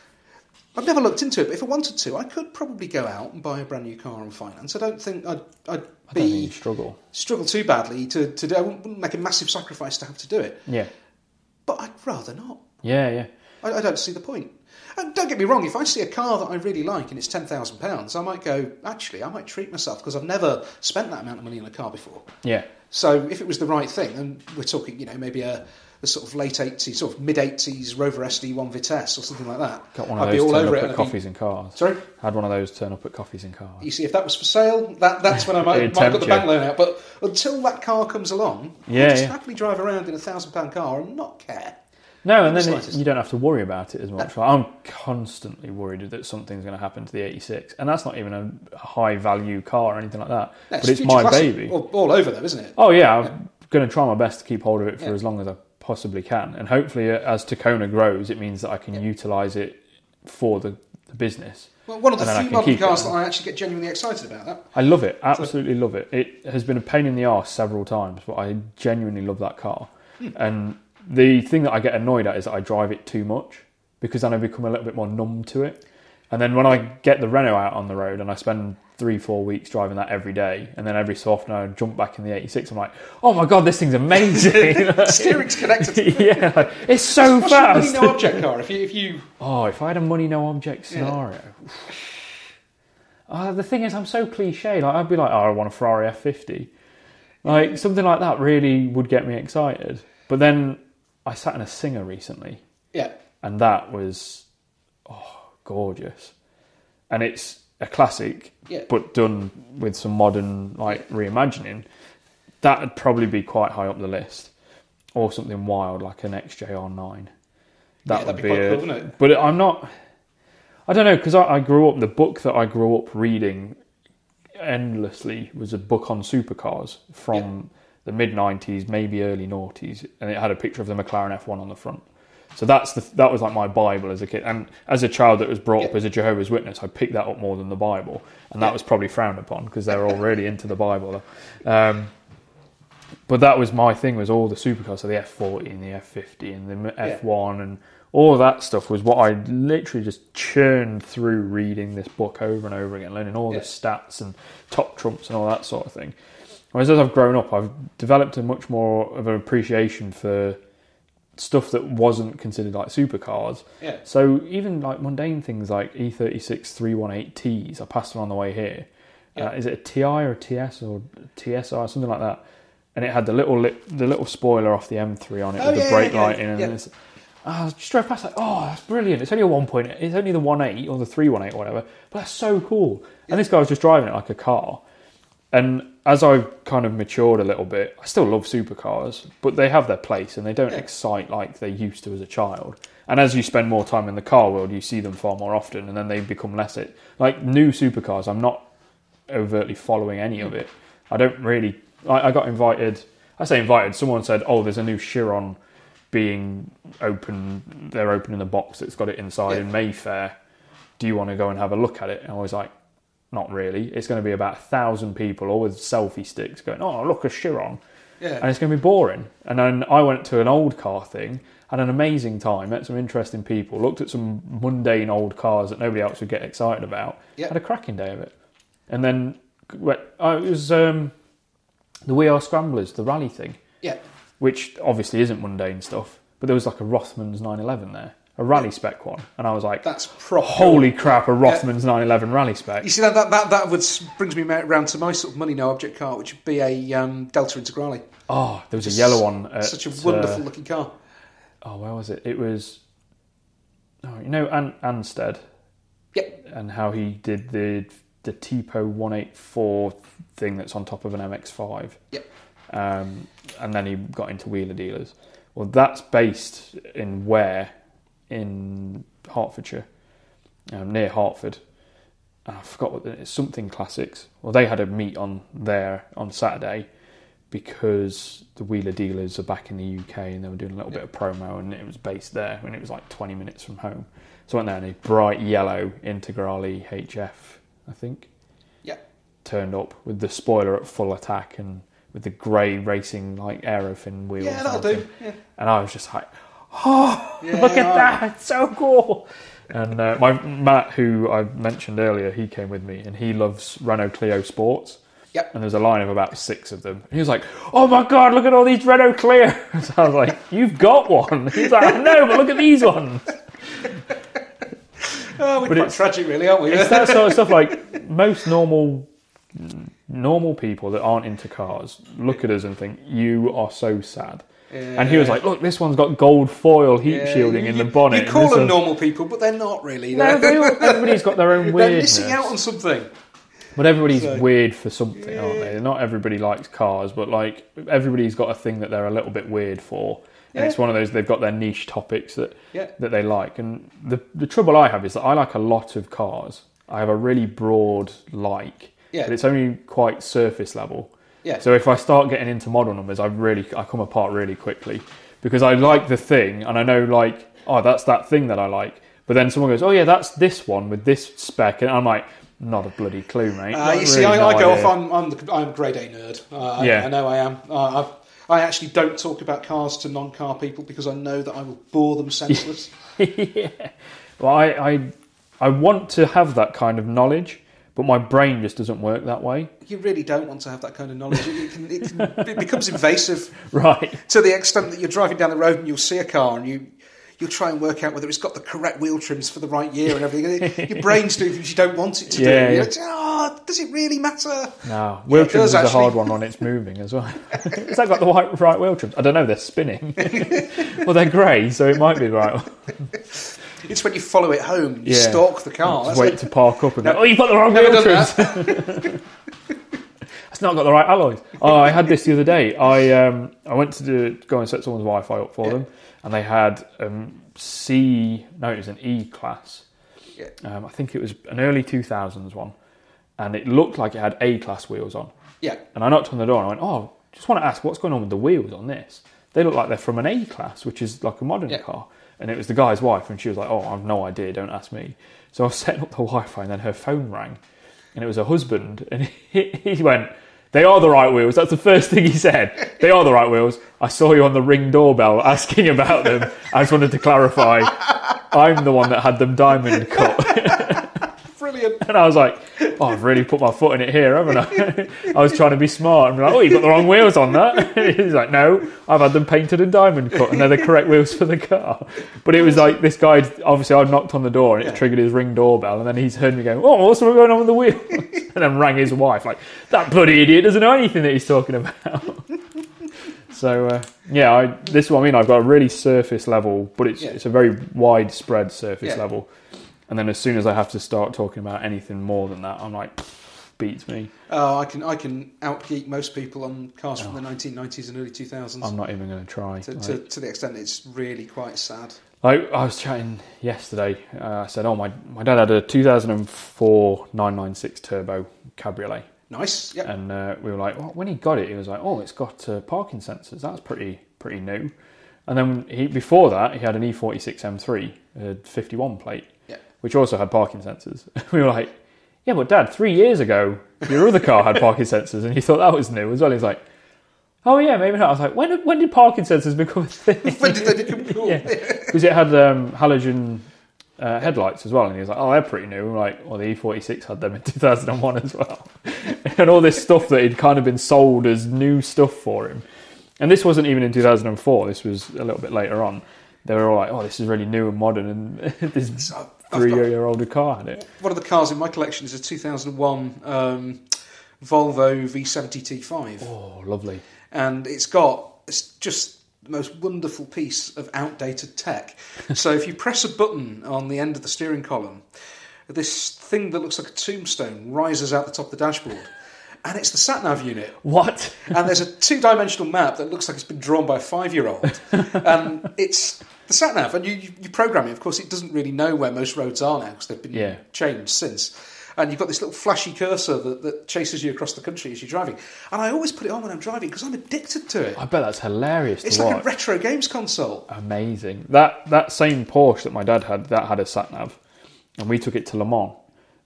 I've never looked into it, but if I wanted to, I could probably go out and buy a brand new car on finance. I don't think I'd, I'd I don't think be you struggle. struggle too badly to, to do. I wouldn't make a massive sacrifice to have to do it. Yeah, But I'd rather not. yeah, yeah. I, I don't see the point. And don't get me wrong, if I see a car that I really like and it's ten thousand pounds, I might go, actually, I might treat myself because I've never spent that amount of money on a car before. Yeah, So if it was the right thing, and we're talking, you know, maybe a, a sort of late eighties, sort of mid-eighties Rover S D one Vitesse or something like that. got one of I'd be those all turn over up it at and I'd be- coffees and cars. Sorry? Had one of those turn up at coffees and cars. You see, if that was for sale, that, that's when I might, It'd might have got the tempt bank you. loan out. But until that car comes along, Yeah, I'll just yeah. happily drive around in a thousand pound car and not care. No, and The then it, slightest. you don't have to worry about it as much. Like, I'm constantly worried that something's going to happen to the eighty-six, and that's not even a high value car or anything like that. Yeah, but it's future my classic baby. All, all over though, isn't it? Oh yeah, I'm going to try my best to keep hold of it for Yeah. as long as I possibly can, and hopefully, uh, as Tacona grows, it means that I can Yeah. utilise it for the, the business. Well, one of the And then I few can modern keep cars it. that I actually get genuinely excited about. That. I love it, absolutely love it. It has been a pain in the arse several times, but I genuinely love that car. Hmm. And the thing that I get annoyed at is that I drive it too much, because then I become a little bit more numb to it. And then when I get the Renault out on the road and I spend three, four weeks driving that every day, and then every so often I jump back in the eighty-six, I'm like, oh my God, this thing's amazing. Steering's connected. Yeah, like, it's so What's your money, fast. no object car? If you, if you, Oh, if I had a money no object Yeah. scenario. Uh, the thing is, I'm so cliche. Like, I'd be like, oh, I want a Ferrari F fifty. Like, something like that really would get me excited. But then I sat in a Singer recently, yeah, and that was, oh, gorgeous. And it's a classic, Yeah. but done with some modern, like, reimagining. That would probably be quite high up the list. Or something wild, like an X J R nine. That Yeah, would that'd be, be quite a, cool, wouldn't it? But I'm not... I don't know, because I, I grew up... The book that I grew up reading endlessly was a book on supercars from the mid nineties, maybe early noughties, and it had a picture of the McLaren F one on the front. So that's the that was like my Bible as a kid. And as a child that was brought up Yeah. as a Jehovah's Witness, I picked that up more than the Bible, and that Yeah. was probably frowned upon because they were all really into the Bible. Um, but that was my thing, was all the supercars, so the F forty and the F fifty and the F one and all of that stuff was what I literally just churned through reading this book over and over again, learning all Yeah. the stats and top trumps and all that sort of thing. Whereas as I've grown up, I've developed a much more of an appreciation for stuff that wasn't considered like supercars. yeah. So even like mundane things like E thirty-six three eighteen Ts, I passed them on the way here. Yeah. Uh, is it a T I or a T S or T S I or something like that? and it had the little lip, the little spoiler off the M three on it Oh, with yeah, the brake yeah, yeah, lighting, and yeah. it's, I just drove past like, oh, that's brilliant. It's only a one point, it's only the one eight or the three one eight or whatever, but that's so cool. And this guy was just driving it like a car. And as I've kind of matured a little bit, I still love supercars, but they have their place and they don't Yeah. excite like they used to as a child. And as you spend more time in the car world, you see them far more often, and then they become less it. Like new supercars, I'm not overtly following any of it. I don't really. I, I got invited. I say invited. Someone said, "Oh, there's a new Chiron being open. They're opening the box that's got it inside Yeah. in Mayfair. Do you want to go and have a look at it?" And I was like, "Not really. It's going to be about a thousand people, all with selfie sticks, going, oh, look, a Chiron." Yeah. And it's going to be boring. And then I went to an old car thing, had an amazing time, met some interesting people, looked at some mundane old cars that nobody else would get excited about, Yeah. had a cracking day of it. And then oh, it was um, the We Are Scramblers, the rally thing, Yeah. which obviously isn't mundane stuff, but there was like a Rothmans nine eleven there, a rally spec one. And I was like, That's proper. holy crap, a Rothmans nine eleven rally spec. You see, that that, that, that would, brings me round to my sort of money no object car, which would be a um, Delta Integrale. Oh, there was a yellow one. At, Such a wonderful uh, looking car. oh, where was it? It was, oh, you know, An- Anstead. Yep. And how he did the the Tipo one eighty-four thing that's on top of an M X five. Yep. Um, and then he got into wheeler dealers. Well, that's based in Ware, in Hertfordshire, um, near Hertford. And I forgot what the, it's something classics. Well, they had a meet on there on Saturday because the wheeler dealers are back in the U K and they were doing a little Yeah. bit of promo, and it was based there, and it was like twenty minutes from home. So I went there and a bright yellow Integrale H F, I think, Yeah. turned up with the spoiler at full attack and with the grey racing like aerofin wheels. Yeah, and that'll do. everything. Yeah. And I was just like, oh, Yeah, look at yeah. that, it's so cool. And uh, my Matt, who I mentioned earlier, he came with me, and he loves Renault Clio Sports. Yep. And there's a line of about six of them. And he was like, oh my God, look at all these Renault Clios. So I was like, you've got one. He's like, no, but look at these ones. Oh, we're But quite it's- tragic, really, aren't we? It's that sort of stuff. Like most normal normal people that aren't into cars look at us and think, you are so sad. Yeah. And he was like, look, this one's got gold foil heat Yeah, shielding you, in the bonnet. You and call this them one- normal people, but they're not really. No, They're, they all, everybody's got their own they're weirdness. missing out on something. But everybody's So- weird for something, aren't Yeah. they? Not everybody likes cars, but like everybody's got a thing that they're a little bit weird for. And Yeah. it's one of those, they've got their niche topics that, Yeah. that they like. And the, the trouble I have is that I like a lot of cars. I have a really broad like, Yeah. but it's only quite surface level. Yeah. So if I start getting into model numbers, I really I come apart really quickly because I like the thing and I know like, oh, that's that thing that I like. But then someone goes, oh yeah, that's this one with this spec, and I'm like, not a bloody clue, mate. Uh, Not you really see, I, no I go idea. off. I'm I'm, the, I'm a grade A nerd. Uh, I, Yeah. I know I am. Uh, I've, I actually don't talk about cars to non-car people because I know that I will bore them senseless. yeah. Well, I, I I want to have that kind of knowledge, but my brain just doesn't work that way. You really don't want to have that kind of knowledge. It, can, it, can, it becomes invasive Right. to the extent that you're driving down the road and you'll see a car and you. You'll try and work out whether it's got the correct wheel trims for the right year and everything. Your brain's doing things you don't want it to Yeah, do. yeah. You're like, oh, does it really matter? No, wheel it trims is does, a actually. hard one when it's moving as well. Has that got the right, right wheel trims? I don't know, they're spinning. Well, they're grey, so it might be the right one. It's when you follow it home, you Yeah. stalk the car. Just That's wait it. to park up and No, go, oh, you've got the wrong never wheel done trims. It's not got the right alloys. Oh, I had this the other day. I um, I went to do, go and set someone's Wi-Fi up for Yeah. them, and they had um, C, no, it was an E class. Yeah. Um, I think it was an early two thousands one, and it looked like it had A class wheels on. Yeah. And I knocked on the door and I went, oh, just want to ask what's going on with the wheels on this. They look like they're from an A class, which is like a modern Yeah. car. And it was the guy's wife, and she was like, oh, I've no idea, don't ask me. So I was setting up the Wi-Fi, and then her phone rang, and it was her husband, and he, he went, they are the right wheels. That's the first thing he said. They are the right wheels. I saw you on the Ring doorbell asking about them. I just wanted to clarify, I'm the one that had them diamond cut. Brilliant. And I was like, oh, I've really put my foot in it here, haven't I? I was trying to be smart and be like, oh, you've got the wrong wheels on that. He's like, no, I've had them painted and diamond cut and they're the correct wheels for the car. But it was like, this guy, obviously I knocked on the door and it Yeah. triggered his Ring doorbell, and then he's heard me go, oh, what's going on with the wheels? And then rang his wife, like, that bloody idiot doesn't know anything that he's talking about. So uh, yeah, I, this is what I mean. I've got a really surface level, but it's Yeah. it's a very widespread surface Yeah. level. And then as soon as I have to start talking about anything more than that, I'm like, beats me. Oh, I can I can outgeek most people on cars from Oh. the nineteen nineties and early two thousands. I'm not even going to try. To, Like, to, to the extent it's really quite sad. like, I was chatting yesterday. Uh, I said, "Oh, my my dad had a two thousand four nine ninety-six turbo cabriolet." Nice, yeah. And uh, we were like, well, when he got it, he was like, "Oh, it's got uh, parking sensors. That's pretty pretty new." And then he, before that, he had an E forty-six M three, a fifty-one plate, Yeah. which also had parking sensors. We were like, "Yeah, but Dad, three years ago, your other car had parking sensors, and you thought that was new as well." He's like, "Oh yeah, maybe not." I was like, "When did, when did parking sensors become a thing?" When did they become cool? Yeah, because it had um, halogen uh, headlights as well, and he was like, "Oh, they're pretty new." We're like, "Well, the E forty-six had them in two thousand one as well," and all this stuff that had kind of been sold as new stuff for him. And this wasn't even in two thousand four. This was a little bit later on. They were all like, "Oh, this is really new and modern," and this So I've got- three-year-old car had it. One of the cars in my collection is a two thousand one um, Volvo V seventy T five. Oh, lovely. And it's got it's just the most wonderful piece of outdated tech. So if you press a button on the end of the steering column, this thing that looks like a tombstone rises out the top of the dashboard. And it's the sat-nav unit. What? And there's a two-dimensional map that looks like it's been drawn by a five-year-old. And it's the sat-nav. And you, you, you program it. Of course, it doesn't really know where most roads are now because they've been Yeah. changed since. And you've got this little flashy cursor that, that chases you across the country as you're driving. And I always put it on when I'm driving because I'm addicted to it. I bet that's hilarious It's to like watch. a retro games console. Amazing. That that same Porsche that my dad had, that had a sat nav, and we took it to Le Mans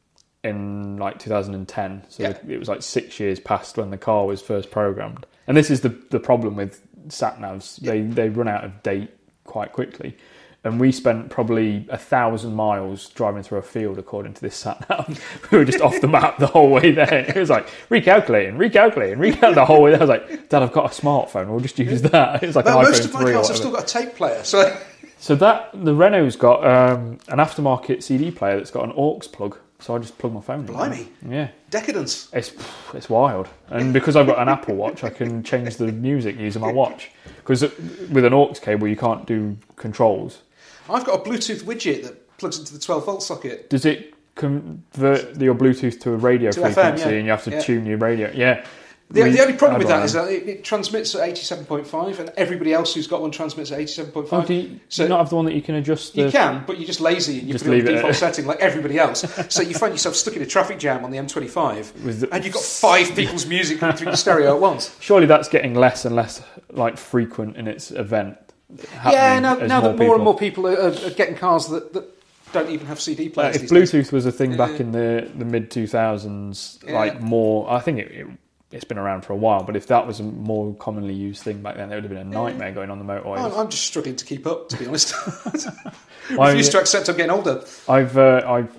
in like two thousand ten. So Yeah. it was like six years past when the car was first programmed. And this is the the problem with sat navs; Yeah. they they run out of date quite quickly. And we spent probably a thousand miles driving through a field, according to this sat nav. We were just off the map the whole way there. It was like recalculating, recalculating, recalculating the whole way there. I was like, "Dad, I've got a smartphone. We'll just use that." It was like But an most iPhone of my three or cars have whatever. still got a tape player. So So that the Renault's got um, an aftermarket C D player that's got an aux plug. So I just plug my phone in. Blimey. Yeah, decadence. it's it's wild. And because I've got an Apple Watch, I can change the music using my watch. Because with an aux cable, you can't do controls. I've got a Bluetooth widget that plugs into the twelve volt socket. Does it convert your Bluetooth to a radio To F M, frequency, yeah. and you have to Yeah. tune your radio? Yeah. The, We- the only problem I with don't that is know. that it, it transmits at eighty-seven point five, and everybody else who's got one transmits at eighty-seven point five. Oh, do you, So- do you not have the one that you can adjust? The, You can, but you're just lazy and you Just put it on leave the it default at- setting like everybody else. So you find yourself stuck in a traffic jam on the M twenty-five, With the- and you've got five people's music coming through your stereo at once. Surely that's getting less and less like frequent in its event. Yeah, happening now, as now that more people- and more people are, are, are getting cars that, that don't even have C D Like, players. if these days. Bluetooth was a thing back Yeah. in the, the mid two thousands, Yeah. like more, I think it, it, it's been around for a while, but if that was a more commonly used thing back then, it would have been a nightmare going on the motorways. I'm, I'm just struggling to keep up, to be honest. Well, Refuse to accept I'm getting older. I've, uh, I've,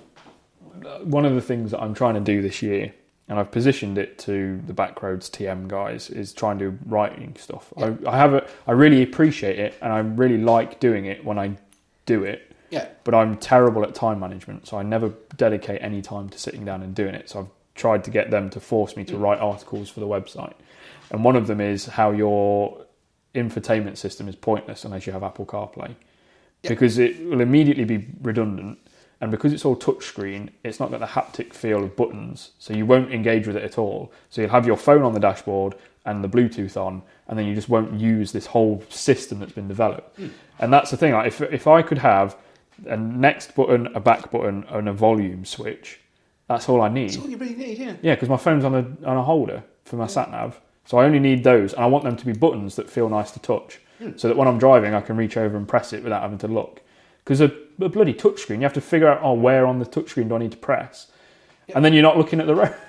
one of the things that I'm trying to do this year, and I've positioned it to the Backroads T M guys, is try and do writing stuff. Yeah. I, I have a, I really appreciate it, and I really like doing it when I do it. Yeah. But I'm terrible at time management, so I never dedicate any time to sitting down and doing it. So I've tried to get them to force me to Mm. write articles for the website. And one of them is how your infotainment system is pointless unless you have Apple CarPlay. Yep. Because it will immediately be redundant. And because it's all touchscreen, it's not got the haptic feel of buttons, so you won't engage with it at all. So you'll have your phone on the dashboard and the Bluetooth on, and then you just won't use this whole system that's been developed. Mm. And that's the thing. Like if if I could have a next button, a back button, and a volume switch, that's all I need. That's all you really need, yeah. Yeah, because my phone's on a on a holder for my sat nav, so I only need those, and I want them to be buttons that feel nice to touch, Mm. so that when I'm driving, I can reach over and press it without having to look. Because a, a bloody touchscreen, you have to figure out, oh, where on the touchscreen do I need to press, Yep. and then you're not looking at the road.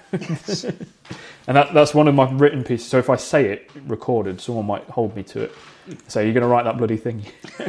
And that, that's one of my written pieces. So if I say it recorded, someone might hold me to it. So you're going to write that bloody thing.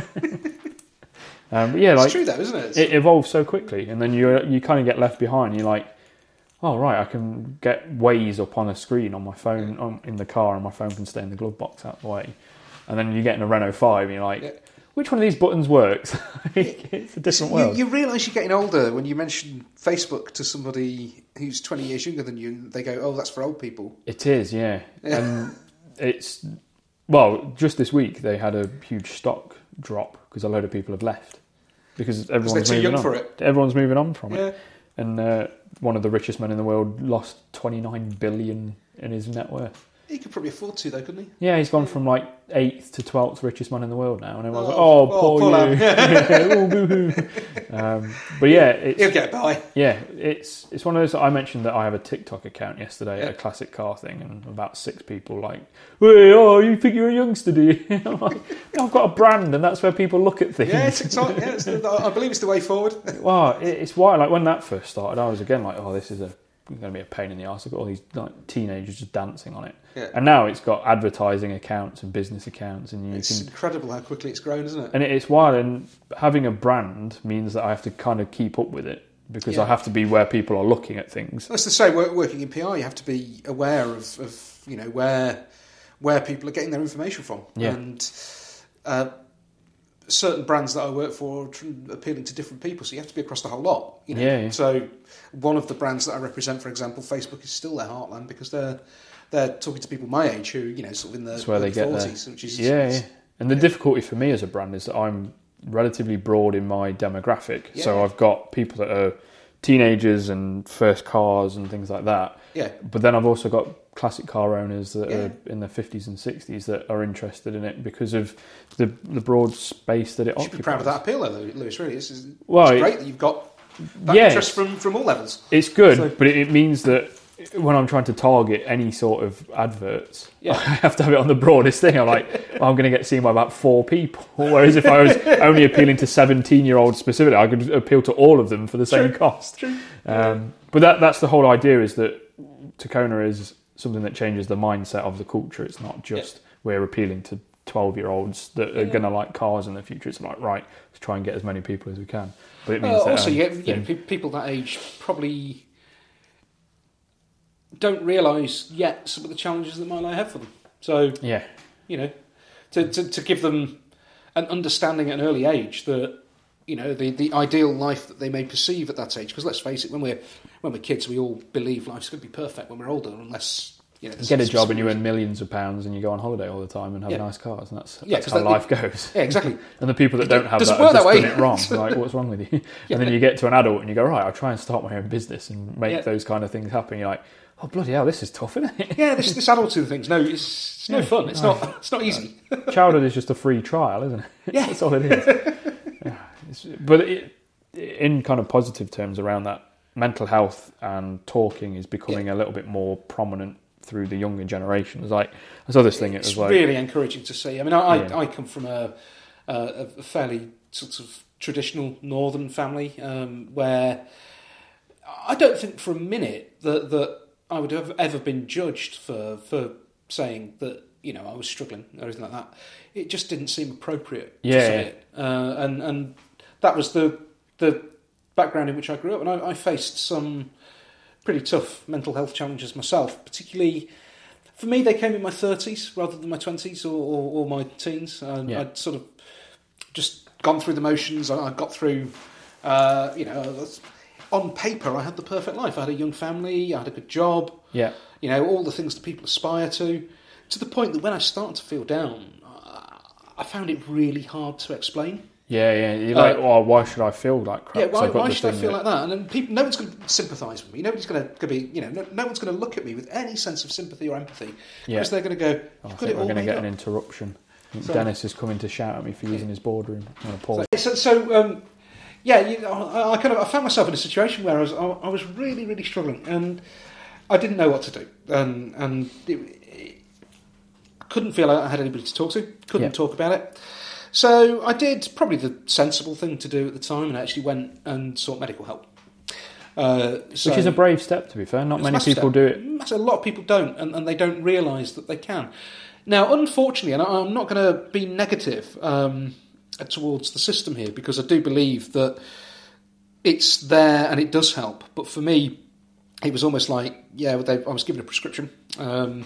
um, but yeah, It's like true though, isn't it? it evolves so quickly, and then you you kind of get left behind. You're like, oh right, I can get Waze up on a screen on my phone on, in the car, and my phone can stay in the glove box out the way. And then you get in a Renault five, and you're like, Yeah. which one of these buttons works? It's a different you, world. you realise you're getting older when you mention Facebook to somebody who's twenty years younger than you, and they go, "Oh, that's for old people." It is, yeah. Yeah. And it's well, just this week they had a huge stock drop because a load of people have left because everyone's too moving young on. for it. Everyone's moving on from Yeah. it, and uh, one of the richest men in the world lost twenty-nine billion in his net worth. He could probably afford to, though, couldn't he? Yeah, he's gone from like eighth to twelfth richest man in the world now, and everyone's Oh, like, "Oh, oh, poor, poor you." Oh, boo-hoo. um, but yeah, it's, He'll get by. yeah, it's it's one of those. I mentioned that I have a TikTok account yesterday, Yeah. a classic car thing, and about six people like, "Hey, oh, you think you're a youngster, do you?" I'm like, "No, I've got a brand, and that's where people look at things." Yeah, TikTok. Yeah, it's the, I believe it's the way forward. Well, it, it's why, like when that first started, I was again like, "Oh, this is a going to be a pain in the arse." I've got all these like teenagers just dancing on it, Yeah. and now it's got advertising accounts and business accounts, and you It's can. incredible how quickly it's grown, isn't it? And it's wild, and having a brand means that I have to kind of keep up with it because Yeah. I have to be where people are looking at things. That's the same. Work, working in P R, you have to be aware of, of you know where where people are getting their information from, Yeah. and uh, certain brands that I work for are tr- appealing to different people, so you have to be across the whole lot. You know? Yeah, yeah. So one of the brands that I represent, for example, Facebook, is still their heartland because they're they're talking to people my age who you know sort of in their That's where they get forties, their, which is yeah, yeah. And the difficulty for me as a brand is that I'm relatively broad in my demographic. Yeah. So I've got people that are teenagers and first cars and things like that. yeah. But then I've also got classic car owners that Yeah. are in their fifties and sixties that are interested in it because of the the broad space that it You should occupies. be proud of that appeal, though, Lewis. Really, it's, it's Well, it- great that you've got that Yeah. interest from, from all levels. It's good, So- but it, it means that when I'm trying to target any sort of adverts, Yeah. I have to have it on the broadest thing. I'm like, well, I'm going to get seen by about four people. Whereas if I was only appealing to seventeen-year-olds specifically, I could appeal to all of them for the same True, cost. true. Um, but that that's the whole idea, is that Tacona is something that changes the mindset of the culture. It's not just we're appealing to twelve-year-olds that are Yeah. going to like cars in the future. It's like, right, let's try and get as many people as we can. But it means Uh, that, also, um, you get you know, then- pe- people that age probably don't realise yet some of the challenges that might lie ahead for them. So, yeah. you know, to, to, to give them an understanding at an early age that, you know, the, the ideal life that they may perceive at that age. Because let's face it, when we're when we're kids, we all believe life's going to be perfect when we're older, unless you know, You get a job and you earn millions of pounds and you go on holiday all the time and have Yeah. nice cars, and that's, Yeah, that's 'cause how that- life goes. Yeah, exactly. And the people that don't have doesn't that have work just that way. done it wrong. Like, what's wrong with you? Yeah. And then you get to an adult and you go, right, I'll try and start my own business and make Yeah. those kind of things happen. You're like, oh, bloody hell, this is tough, isn't it? Yeah, this this adulting thing's no, it's, it's no Yeah. fun. It's No. not it's not easy. Childhood is just a free trial, isn't it? Yeah. That's all it is. Yeah. It's, but it, in kind of positive terms around that, mental health and talking is becoming Yeah. a little bit more prominent through the younger generation. It's like, I saw this thing, it It's was like... really encouraging to see. I mean, I, Yeah. I, I come from a, a, a fairly sort of traditional northern family um, where I don't think for a minute that, that I would have ever been judged for for saying that, you know, I was struggling or anything like that. It just didn't seem appropriate Yeah, to say yeah. it. Uh, and, and that was the the background in which I grew up. And I, I faced some pretty tough mental health challenges myself, particularly... For me, they came in my thirties rather than my twenties or, or, or my teens. Um, Yeah. I'd sort of just gone through the motions. I, I got through, uh, you know, on paper, I had the perfect life. I had a young family, I had a good job, Yeah. you know, all the things that people aspire to, to the point that when I started to feel down, uh, I found it really hard to explain. Yeah, yeah. You're like, Uh, oh, why should I feel like crap? Yeah, 'Cause why, I've got why this should I thing feel that- like that? And then people, no one's going to sympathise with me. Nobody's going to be, you know, no, no one's going to look at me with any sense of sympathy or empathy Yeah. because they're going to go, Oh, I "You've got think it we're all going to made get up." an interruption. I think So- Dennis is coming to shout at me for using his boardroom. I'm going to pause. So, so um, yeah, you know, I, I kind of I found myself in a situation where I was I, I was really really struggling and I didn't know what to do and and it, it, couldn't feel like I had anybody to talk to. Couldn't Yeah. talk about it. So I did probably the sensible thing to do at the time and I actually went and sought medical help. Uh, so Which is a brave step, to be fair. Not it's a many massive people step. do it. Massive- A lot of people don't, and, and they don't realise that they can. Now, unfortunately, and I- I'm not going to be negative um, towards the system here because I do believe that it's there and it does help. But for me, it was almost like, yeah, they, I was given a prescription, um,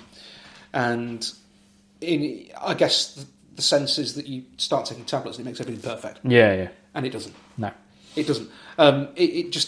and in, I guess the, the sense is that you start taking tablets and it makes everything perfect, Yeah, yeah. and it doesn't. No. It doesnn't. Um, it, it just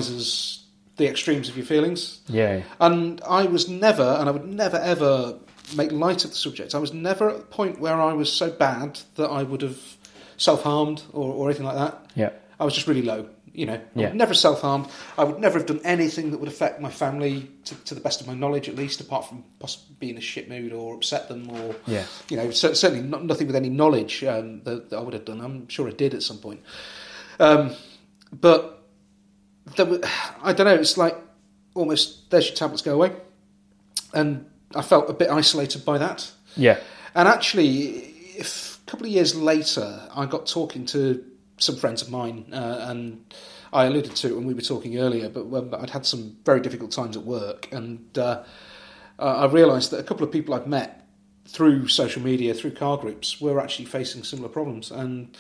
desensitises the extremes of your feelings. Yeah, yeah. And I was never, and I would never ever make light of the subject. I was never at the point where I was so bad that I would have self-harmed or, or anything like that. Yeah. I was just really low, you know. I Yeah. would never self-harmed. I would never have done anything that would affect my family, to, to the best of my knowledge at least, apart from possibly being in a shit mood or upset them or, Yeah. you know, cer- certainly not, nothing with any knowledge um, that, that I would have done. I'm sure I did at some point. Um, but there were, I don't know, it's like almost, there's your tablets, go away. And I felt a bit isolated by that. Yeah. And actually, if a couple of years later, I got talking to some friends of mine, uh, and I alluded to it when we were talking earlier, but when I'd had some very difficult times at work, and uh, I realised that a couple of people I'd met through social media, through car groups, were actually facing similar problems, and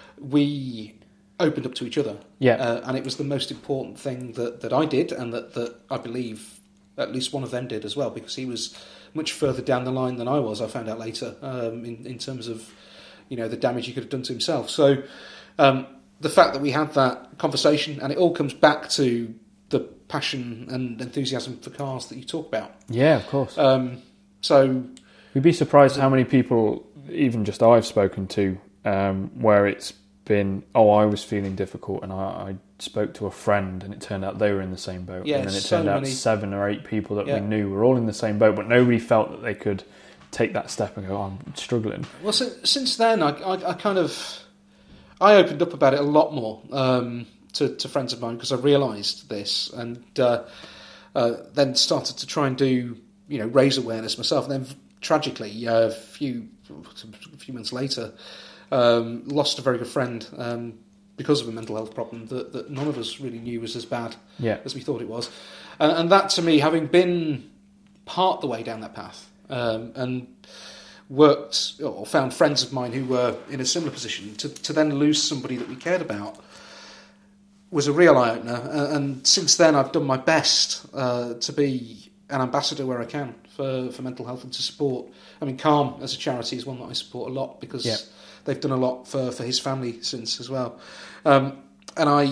we opened up to each other. Yeah. Uh, and it was the most important thing that, that I did, and that, that I believe at least one of them did as well, because he was much further down the line than I was, I found out later, um, in, in terms of, you know, the damage he could have done to himself. So um, the fact that we had that conversation, and it all comes back to the passion and enthusiasm for cars that you talk about. Yeah, of course. Um, so You'd be surprised how many people, even just I've spoken to, um, where it's been, oh, I was feeling difficult, and I, I spoke to a friend, and it turned out they were in the same boat. Yeah, and then it so turned out many. seven or eight people that Yeah. we knew were all in the same boat, but nobody felt that they could take that step and go, oh, I'm struggling. Well, since, since then, I, I, I kind of, I opened up about it a lot more um, to, to friends of mine, because I realised this, and uh, uh, then started to try and do, you know, raise awareness myself. And then tragically, uh, a few a few months later, um, lost a very good friend um, because of a mental health problem that, that none of us really knew was as bad Yeah. as we thought it was. And, and that, to me, having been part the way down that path, um, and worked or found friends of mine who were in a similar position, to, to then lose somebody that we cared about was a real eye-opener. Uh, and since then, I've done my best uh, to be an ambassador where I can for, for mental health and to support. I mean, Calm as a charity is one that I support a lot, because Yeah. they've done a lot for, for his family since as well. Um, and I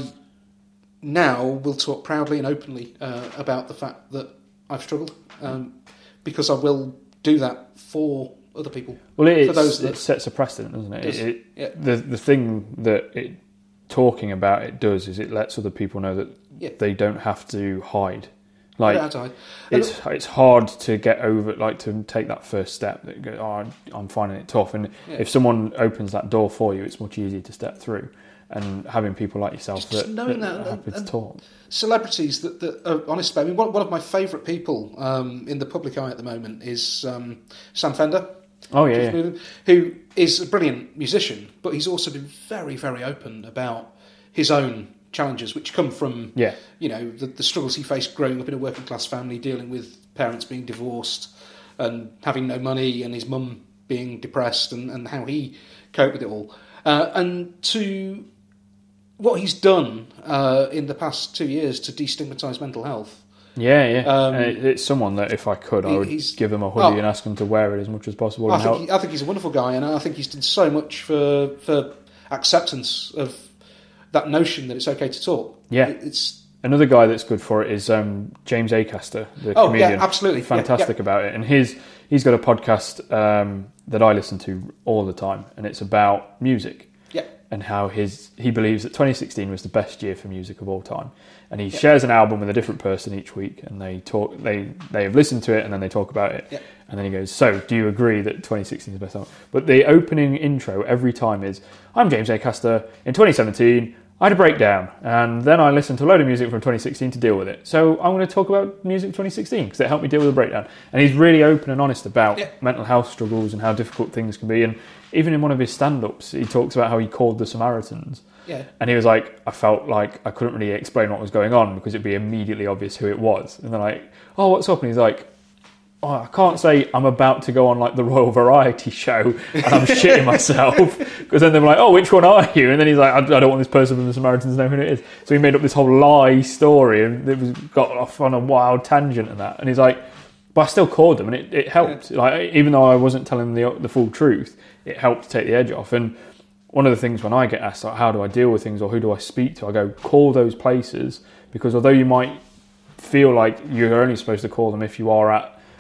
now will talk proudly and openly uh, about the fact that I've struggled, um, because I will do that for other people. Well, it, for those that, it sets a precedent, doesn't it? Does, it, it yeah. The the thing that it talking about it does is it lets other people know that Yeah. they don't have to hide. Like Yeah, I- it's it's hard to get over, like to take that first step. That go, oh, I'm finding it tough, and Yeah. if someone opens that door for you, it's much easier to step through. And having people like yourself Just- just that, knowing that that, are happy and- to and- talk. celebrities that, that are honest about. I mean, one, one of my favourite people um, in the public eye at the moment is um, Sam Fender. Oh yeah, yeah. Who is a brilliant musician, but he's also been very, very open about his own challenges, which come from, Yeah. you know, the, the struggles he faced growing up in a working class family, dealing with parents being divorced and having no money, and his mum being depressed, and, and how he coped with it all. Uh, and to what he's done uh, in the past two years to destigmatise mental health. Yeah, yeah. Um, And it, it's someone that if I could, I he- would he's- give them a hoodie oh. and ask them to wear it as much as possible. I and think, help. he, I think he's a wonderful guy, and I think he's done so much for for acceptance of that notion that it's okay to talk. Yeah. It- it's Another guy that's good for it is um, James Acaster, the Oh, comedian. yeah, absolutely. Yeah, Fantastic yeah. about it. And his he's got a podcast um, that I listen to all the time, and it's about music yeah, and how his he believes that twenty sixteen was the best year for music of all time. And he shares an album with a different person each week, and they talk. They they have listened to it, and then they talk about it. Yeah. And then he goes, "So, do you agree that twenty sixteen is the best album?" But the opening intro every time is, "I'm James Acaster. In twenty seventeen, I had a breakdown, and then I listened to a load of music from twenty sixteen to deal with it. So I'm going to talk about music from twenty sixteen because it helped me deal with the breakdown." And he's really open and honest about Yeah. mental health struggles and how difficult things can be. And even in one of his stand-ups, he talks about how he called the Samaritans. yeah, And he was like, I felt like I couldn't really explain what was going on because it'd be immediately obvious who it was. And they're like, "Oh, what's up?" And he's like, "Oh, I can't say I'm about to go on like the Royal Variety Show and I'm shitting myself." Because then they were like, "Oh, which one are you?" And then he's like, I, I don't want this person from the Samaritans to know who it is. So he made up this whole lie story, and it was got off on a wild tangent and that. And he's like, but I still called them, and it, it helped. Yeah. Like, even though I wasn't telling the the full truth, it helped to take the edge off. And one of the things when I get asked, like, how do I deal with things or who do I speak to, I go, call those places, because although you might feel like you're only supposed to call them if you are at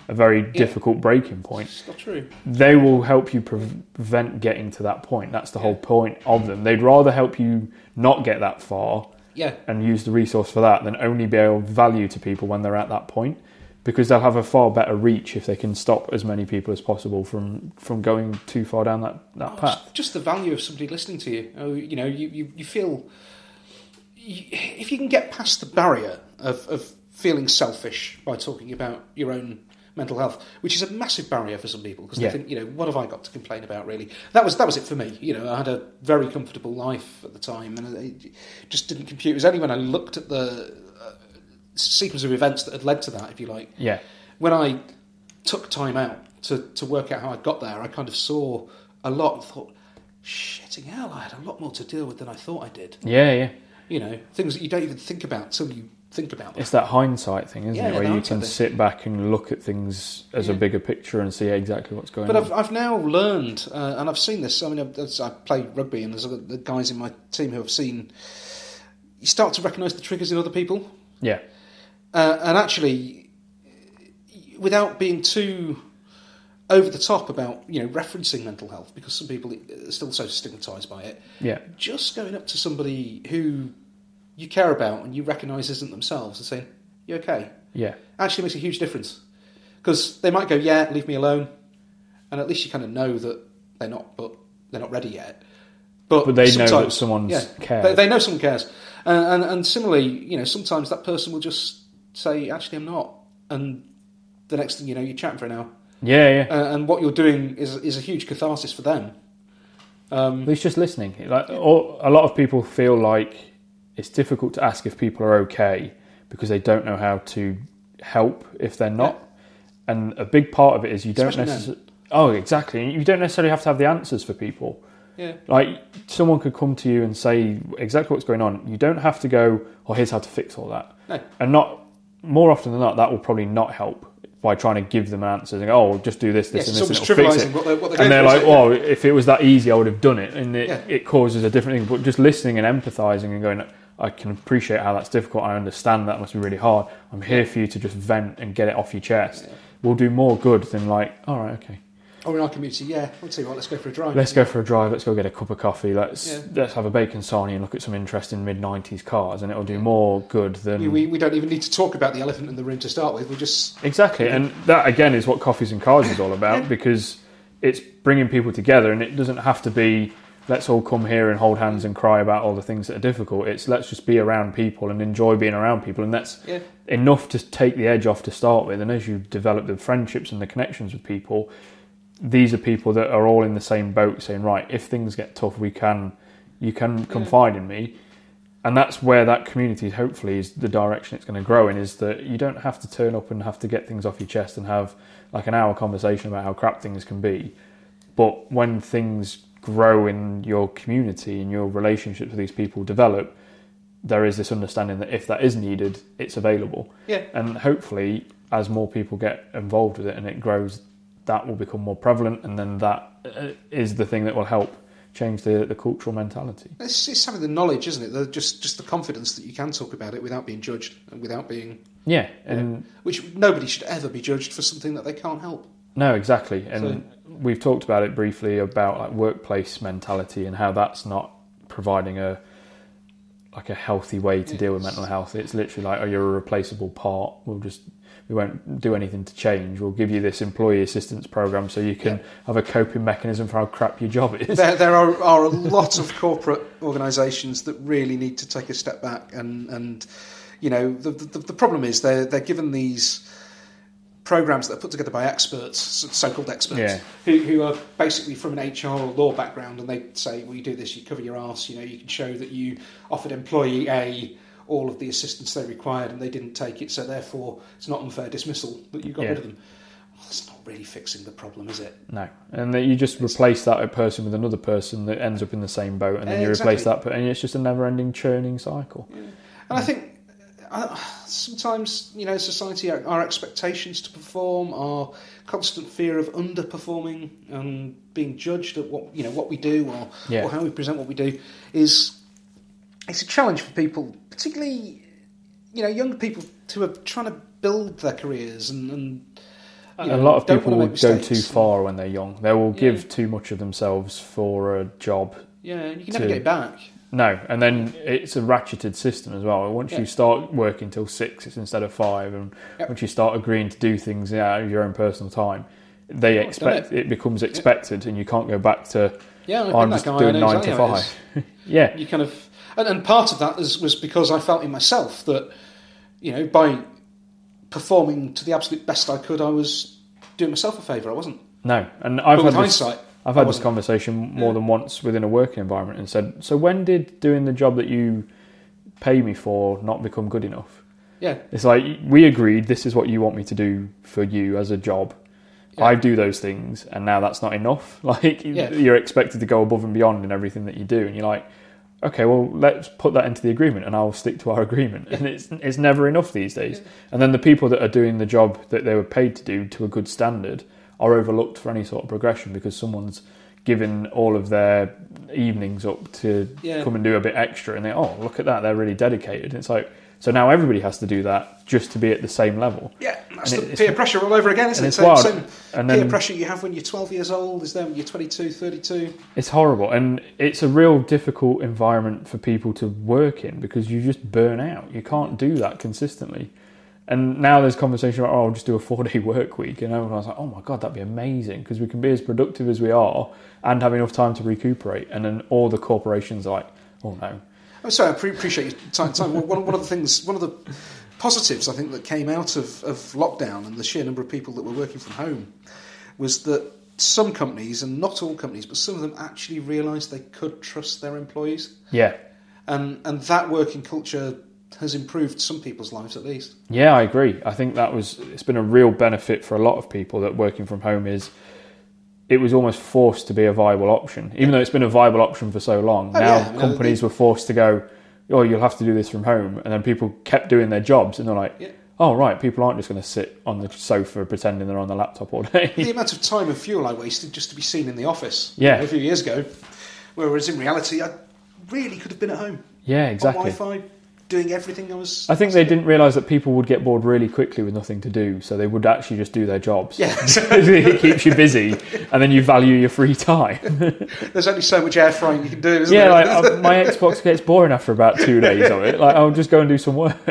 a very difficult breaking point. It's not true. They will help you pre- prevent getting to that point. That's the yeah. whole point of them. They'd rather help you not get that far yeah. and use the resource for that than only be able to value to people when they're at that point, because they'll have a far better reach if they can stop as many people as possible from, from going too far down that, that oh, path. Just the value of somebody listening to you. Oh, you know, you, you, you feel... You, if you can get past the barrier of, of feeling selfish by talking about your own mental health, which is a massive barrier for some people, because they yeah. think, you know, what have I got to complain about, really? That was that was it for me. You know, I had a very comfortable life at the time, and it just didn't compute. It was only when I looked at the uh, sequence of events that had led to that, if you like. Yeah. When I took time out to, to work out how I got there, I kind of saw a lot and thought, shitting hell, I had a lot more to deal with than I thought I did. Yeah, yeah. You know, things that you don't even think about until you think about them. It's that hindsight thing, isn't yeah, it? Where you can sit back and look at things as yeah. a bigger picture and see exactly what's going but on. But I've, I've now learned, uh, and I've seen this, I mean, I've, I play rugby, and there's the guys in my team who have seen, you start to recognise the triggers in other people. Yeah. Uh, and actually, without being too over the top about, you know, referencing mental health, because some people are still so stigmatised by it. Yeah. Just going up to somebody who you care about and you recognise isn't themselves and saying, you okay? Yeah. Actually makes a huge difference. Because they might go, yeah, leave me alone. And at least you kind of know that they're not, but they're not ready yet. But, but they know that someone's yeah, cares. They, they know someone cares. And, and, and similarly, you know, sometimes that person will just say, actually, I'm not. And the next thing you know, you're chatting for an hour. Yeah, yeah. Uh, and what you're doing is is a huge catharsis for them. Um, but it's just listening. Like, all, a lot of people feel like it's difficult to ask if people are okay because they don't know how to help if they're not. Yeah. And a big part of it is you don't necessarily... Oh, exactly. You don't necessarily have to have the answers for people. Yeah. Like, someone could come to you and say exactly what's going on. You don't have to go, oh, here's how to fix all that. No. And not... More often than not, that will probably not help by trying to give them answers and go, oh, just do this, this, yes, and this, and it'll fix it. What they're, what they're and they're for, like, so, oh, yeah. if it was that easy, I would have done it. And it, yeah. it causes a different thing. But just listening and empathising and going, I can appreciate how that's difficult. I understand that must be really hard. I'm here yeah. for you to just vent and get it off your chest. Yeah. Will do more good than like, all right, okay. Or in our community, yeah, I'll tell you what, let's go for a drive. Let's go for a drive, let's go get a cup of coffee, let's yeah. let's have a bacon sarnie and look at some interesting mid nineties cars, and it'll do more good than... We, we, we don't even need to talk about the elephant in the room to start with, we just... Exactly, and that again is what Coffees and Cars is all about, because it's bringing people together, and it doesn't have to be, let's all come here and hold hands and cry about all the things that are difficult. It's let's just be around people and enjoy being around people, and that's yeah. enough to take the edge off to start with, and as you develop the friendships and the connections with people... These are people that are all in the same boat saying, right, if things get tough, we can, you can confide yeah. in me. And that's where that community, hopefully, is the direction it's going to grow in, is that you don't have to turn up and have to get things off your chest and have like an hour conversation about how crap things can be. But when things grow in your community and your relationships with these people develop, there is this understanding that if that is needed, it's available. Yeah. And hopefully, as more people get involved with it and it grows, that will become more prevalent, and then that is the thing that will help change the, the cultural mentality. It's, it's having the knowledge, isn't it? The, just just the confidence that you can talk about it without being judged and without being... Yeah. and you know, which nobody should ever be judged for something that they can't help. No, exactly. And so, we've talked about it briefly about like workplace mentality and how that's not providing a like a healthy way to yeah, deal with mental health. It's literally like, oh, you're a replaceable part. We'll just... We won't do anything to change. We'll give you this employee assistance program so you can yeah. have a coping mechanism for how crap your job is. There, there are, are a lot of corporate organisations that really need to take a step back, and, and you know the, the the problem is they're they're given these programs that are put together by experts, so-called experts, yeah. who, who are basically from an H R or law background, and they say, well, you do this, you cover your arse, you know, you can show that you offered employee A all of the assistance they required and they didn't take it, so therefore it's not unfair dismissal that you got yeah. rid of them. Well, that's not really fixing the problem, is it? No. And that you just it's, replace that person with another person that ends up in the same boat, and then you exactly. replace that, and it's just a never-ending churning cycle. Yeah. And I think uh, sometimes, you know, society, our, our expectations to perform, our constant fear of underperforming and being judged at what, you know, what we do or, yeah. or how we present what we do is... It's a challenge for people, particularly, you know, young people who are trying to build their careers and, and You know, a lot of don't people wanna will make go mistakes. too far when they're young. They will Yeah. give too much of themselves for a job. Yeah, and you can to- never get it back. No, and then it's a ratcheted system as well. Once Yeah. you start working till six, it's instead of five, and Yep. once you start agreeing to do things out of your own personal time, they Oh, I've expect done it. becomes expected, and you can't go back to. Yeah, I've "Oh, I'm been just that guy. I doing know nine exactly to how it five. Yeah, You kind of, and, and part of that was, was because I felt in myself that, you know, by performing to the absolute best I could, I was doing myself a favour. I wasn't. no, and I've But with had this, hindsight, I've I had this wasn't. conversation more Yeah. than once within a working environment, and said, "So when did doing the job that you pay me for not become good enough?" Yeah, It's like, we agreed this is what you want me to do for you as a job. Yeah. I do those things, and now that's not enough. Like, Yeah. you're expected to go above and beyond in everything that you do, and you're like, okay, well, let's put that into the agreement, and I'll stick to our agreement. And it's it's never enough these days. Yeah. And then the people that are doing the job that they were paid to do to a good standard are overlooked for any sort of progression because someone's given all of their evenings up to Yeah. come and do a bit extra, and they, oh, look at that, they're really dedicated. And it's like, so now everybody has to do that just to be at the same level. yeah, that's And the it's- peer pressure all over again, isn't and it? it's Same, wild. same And peer then- pressure you have when you're twelve years old is there when you're twenty-two, thirty-two. It's horrible, and it's a real difficult environment for people to work in because you just burn out. You can't do that consistently. And now there's conversation about, oh, I'll just do a four-day work week, and everyone's like, oh my god, that'd be amazing because we can be as productive as we are and have enough time to recuperate. And then all the corporations are like, oh no. I'm sorry, I pre- appreciate your time. time. One, one of the things, one of the positives I think that came out of, of lockdown and the sheer number of people that were working from home was that some companies, and not all companies, but some of them actually realised they could trust their employees. Yeah. And and that working culture has improved some people's lives at least. Yeah, I agree. I think that was, it's been a real benefit for a lot of people that working from home is, it was almost forced to be a viable option, even though it's been a viable option for so long. Oh, now yeah. companies were forced to go, oh, you'll have to do this from home. And then people kept doing their jobs, and they're like, Yeah. oh, right, people aren't just going to sit on the sofa pretending they're on the laptop all day. The amount of time and fuel I wasted just to be seen in the office Yeah. you know, a few years ago, whereas in reality I really could have been at home Yeah, exactly. on Wi-Fi, doing everything I was... I think they didn't realise that people would get bored really quickly with nothing to do, so they would actually just do their jobs. Yeah. It keeps you busy, and then you value your free time. There's only so much air frying you can do, isn't Yeah, there? like uh, my Xbox gets boring after about two days of it. Like, I'll just go and do some work.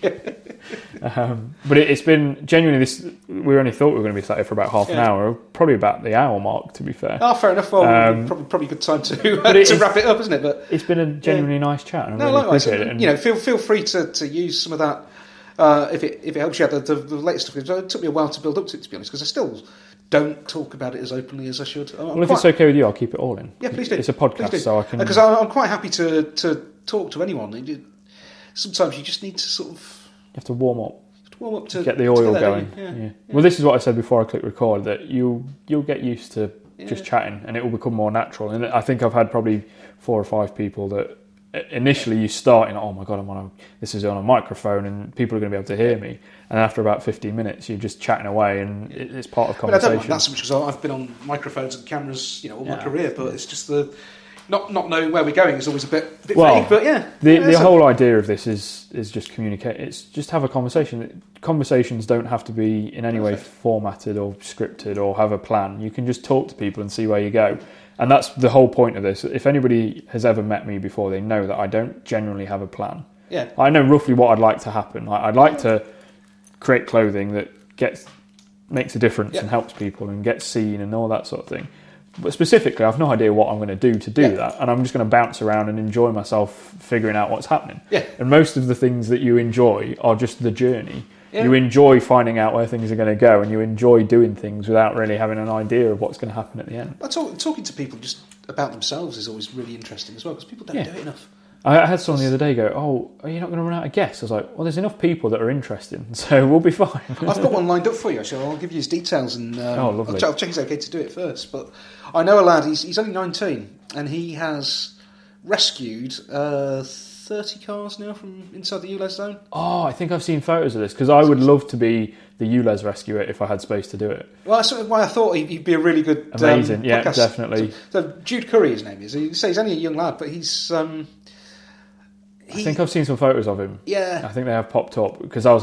um, but it, it's been genuinely this. We only thought we were going to be sat here for about half an Yeah. hour, probably about the hour mark, to be fair. Oh, fair enough. Well, Um, probably probably a good time to but it to is- wrap it up, isn't it? But It's been a genuinely nice chat, and I no, really likewise. appreciate it. And You know, feel feel free to, to use some of that uh, if it if it helps you out. The, the, the latest stuff. It took me a while to build up to it, to be honest, because I still don't talk about it as openly as I should. I'm well, if quite- it's okay with you, I'll keep it all in. Yeah, please do. It's a podcast, Please do. so I can. Because I'm quite happy to, to talk to anyone. It- it- Sometimes you just need to sort of You have to warm up, warm up to get the to oil there, going. don't you? Yeah. Yeah. Well, this is what I said before I click record, that you you'll get used to just Yeah. chatting, and it will become more natural. And I think I've had probably four or five people that initially you start in, oh my god, I'm on a, this is on a microphone, and people are going to be able to hear me. And after about fifteen minutes, you're just chatting away, and it- it's part of I mean, I don't conversation. mind that so much because I've been on microphones and cameras, you know, all my Yeah. career. But it's just the not not knowing where we're going is always a bit, bit Well, vague. But yeah, The yeah, the so- whole idea of this is is just communicate. It's just have a conversation. Conversations don't have to be in any way Perfect. formatted or scripted or have a plan. You can just talk to people and see where you go. And that's the whole point of this. If anybody has ever met me before, they know that I don't generally have a plan. yeah, I know roughly what I'd like to happen. Like, I'd like to create clothing that gets makes a difference Yeah. and helps people and gets seen and all that sort of thing. But specifically, I've no idea what I'm going to do to do Yeah. that, and I'm just going to bounce around and enjoy myself figuring out what's happening. Yeah. And most of the things that you enjoy are just the journey. Yeah. You enjoy finding out where things are going to go, and you enjoy doing things without really having an idea of what's going to happen at the end. Well, talk, talking to people just about themselves is always really interesting as well because people don't Yeah. do it enough. I I had someone the other day go, "Oh, are you not going to run out of guests?" I was like, "Well, there's enough people that are interested, so we'll be fine." I've got one lined up for you, actually. I'll give you his details and um, Oh, lovely. I'll, ch- I'll check he's okay to do it first. But I know a lad, he's, he's only nineteen, and he has rescued uh, thirty cars now from inside the U L E Z zone. Oh, I think I've seen photos of this because I would love to be the U L E Z rescuer if I had space to do it. Well, that's sort of why I thought he'd, he'd be a really good um, Amazing, yeah, podcast. definitely. So, so Jude Curry, his name is. He says he's only a young lad, but he's... Um, I think I've seen some photos of him. Yeah. I think they have popped up because I was like,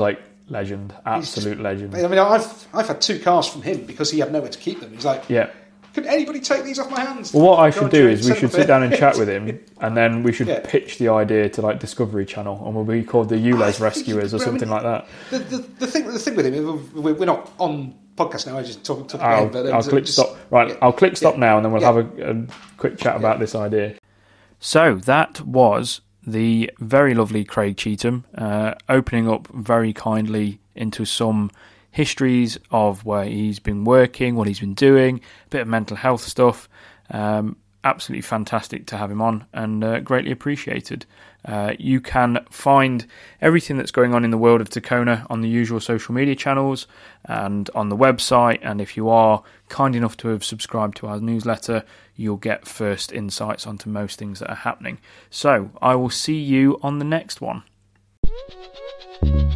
legend. Legend, absolute just, legend. I mean, I've I've had two cars from him because he had nowhere to keep them. He's like, yeah. Could anybody take these off my hands? Well, what I Go should on, do Jane, is we send should them sit down and here. chat with him, and then we should Yeah. pitch the idea to like Discovery Channel, and we'll be called the I ULEZ think Rescuers he- or I something mean, like that. The, the, the thing the thing with him, we're we're not on podcast now. I just talk, talk about I'll, him. But, um, I'll click just- stop. Right, yeah. I'll click stop Yeah. now, and then we'll Yeah. have a, a quick chat about Yeah. this idea. So that was the very lovely Craig Cheetham uh, opening up very kindly into some histories of where he's been working, what he's been doing, a bit of mental health stuff. Um, absolutely fantastic to have him on, and uh, greatly appreciated. Uh, you can find everything that's going on in the world of Takona on the usual social media channels and on the website, and if you are kind enough to have subscribed to our newsletter, you'll get first insights onto most things that are happening. So I will see you on the next one.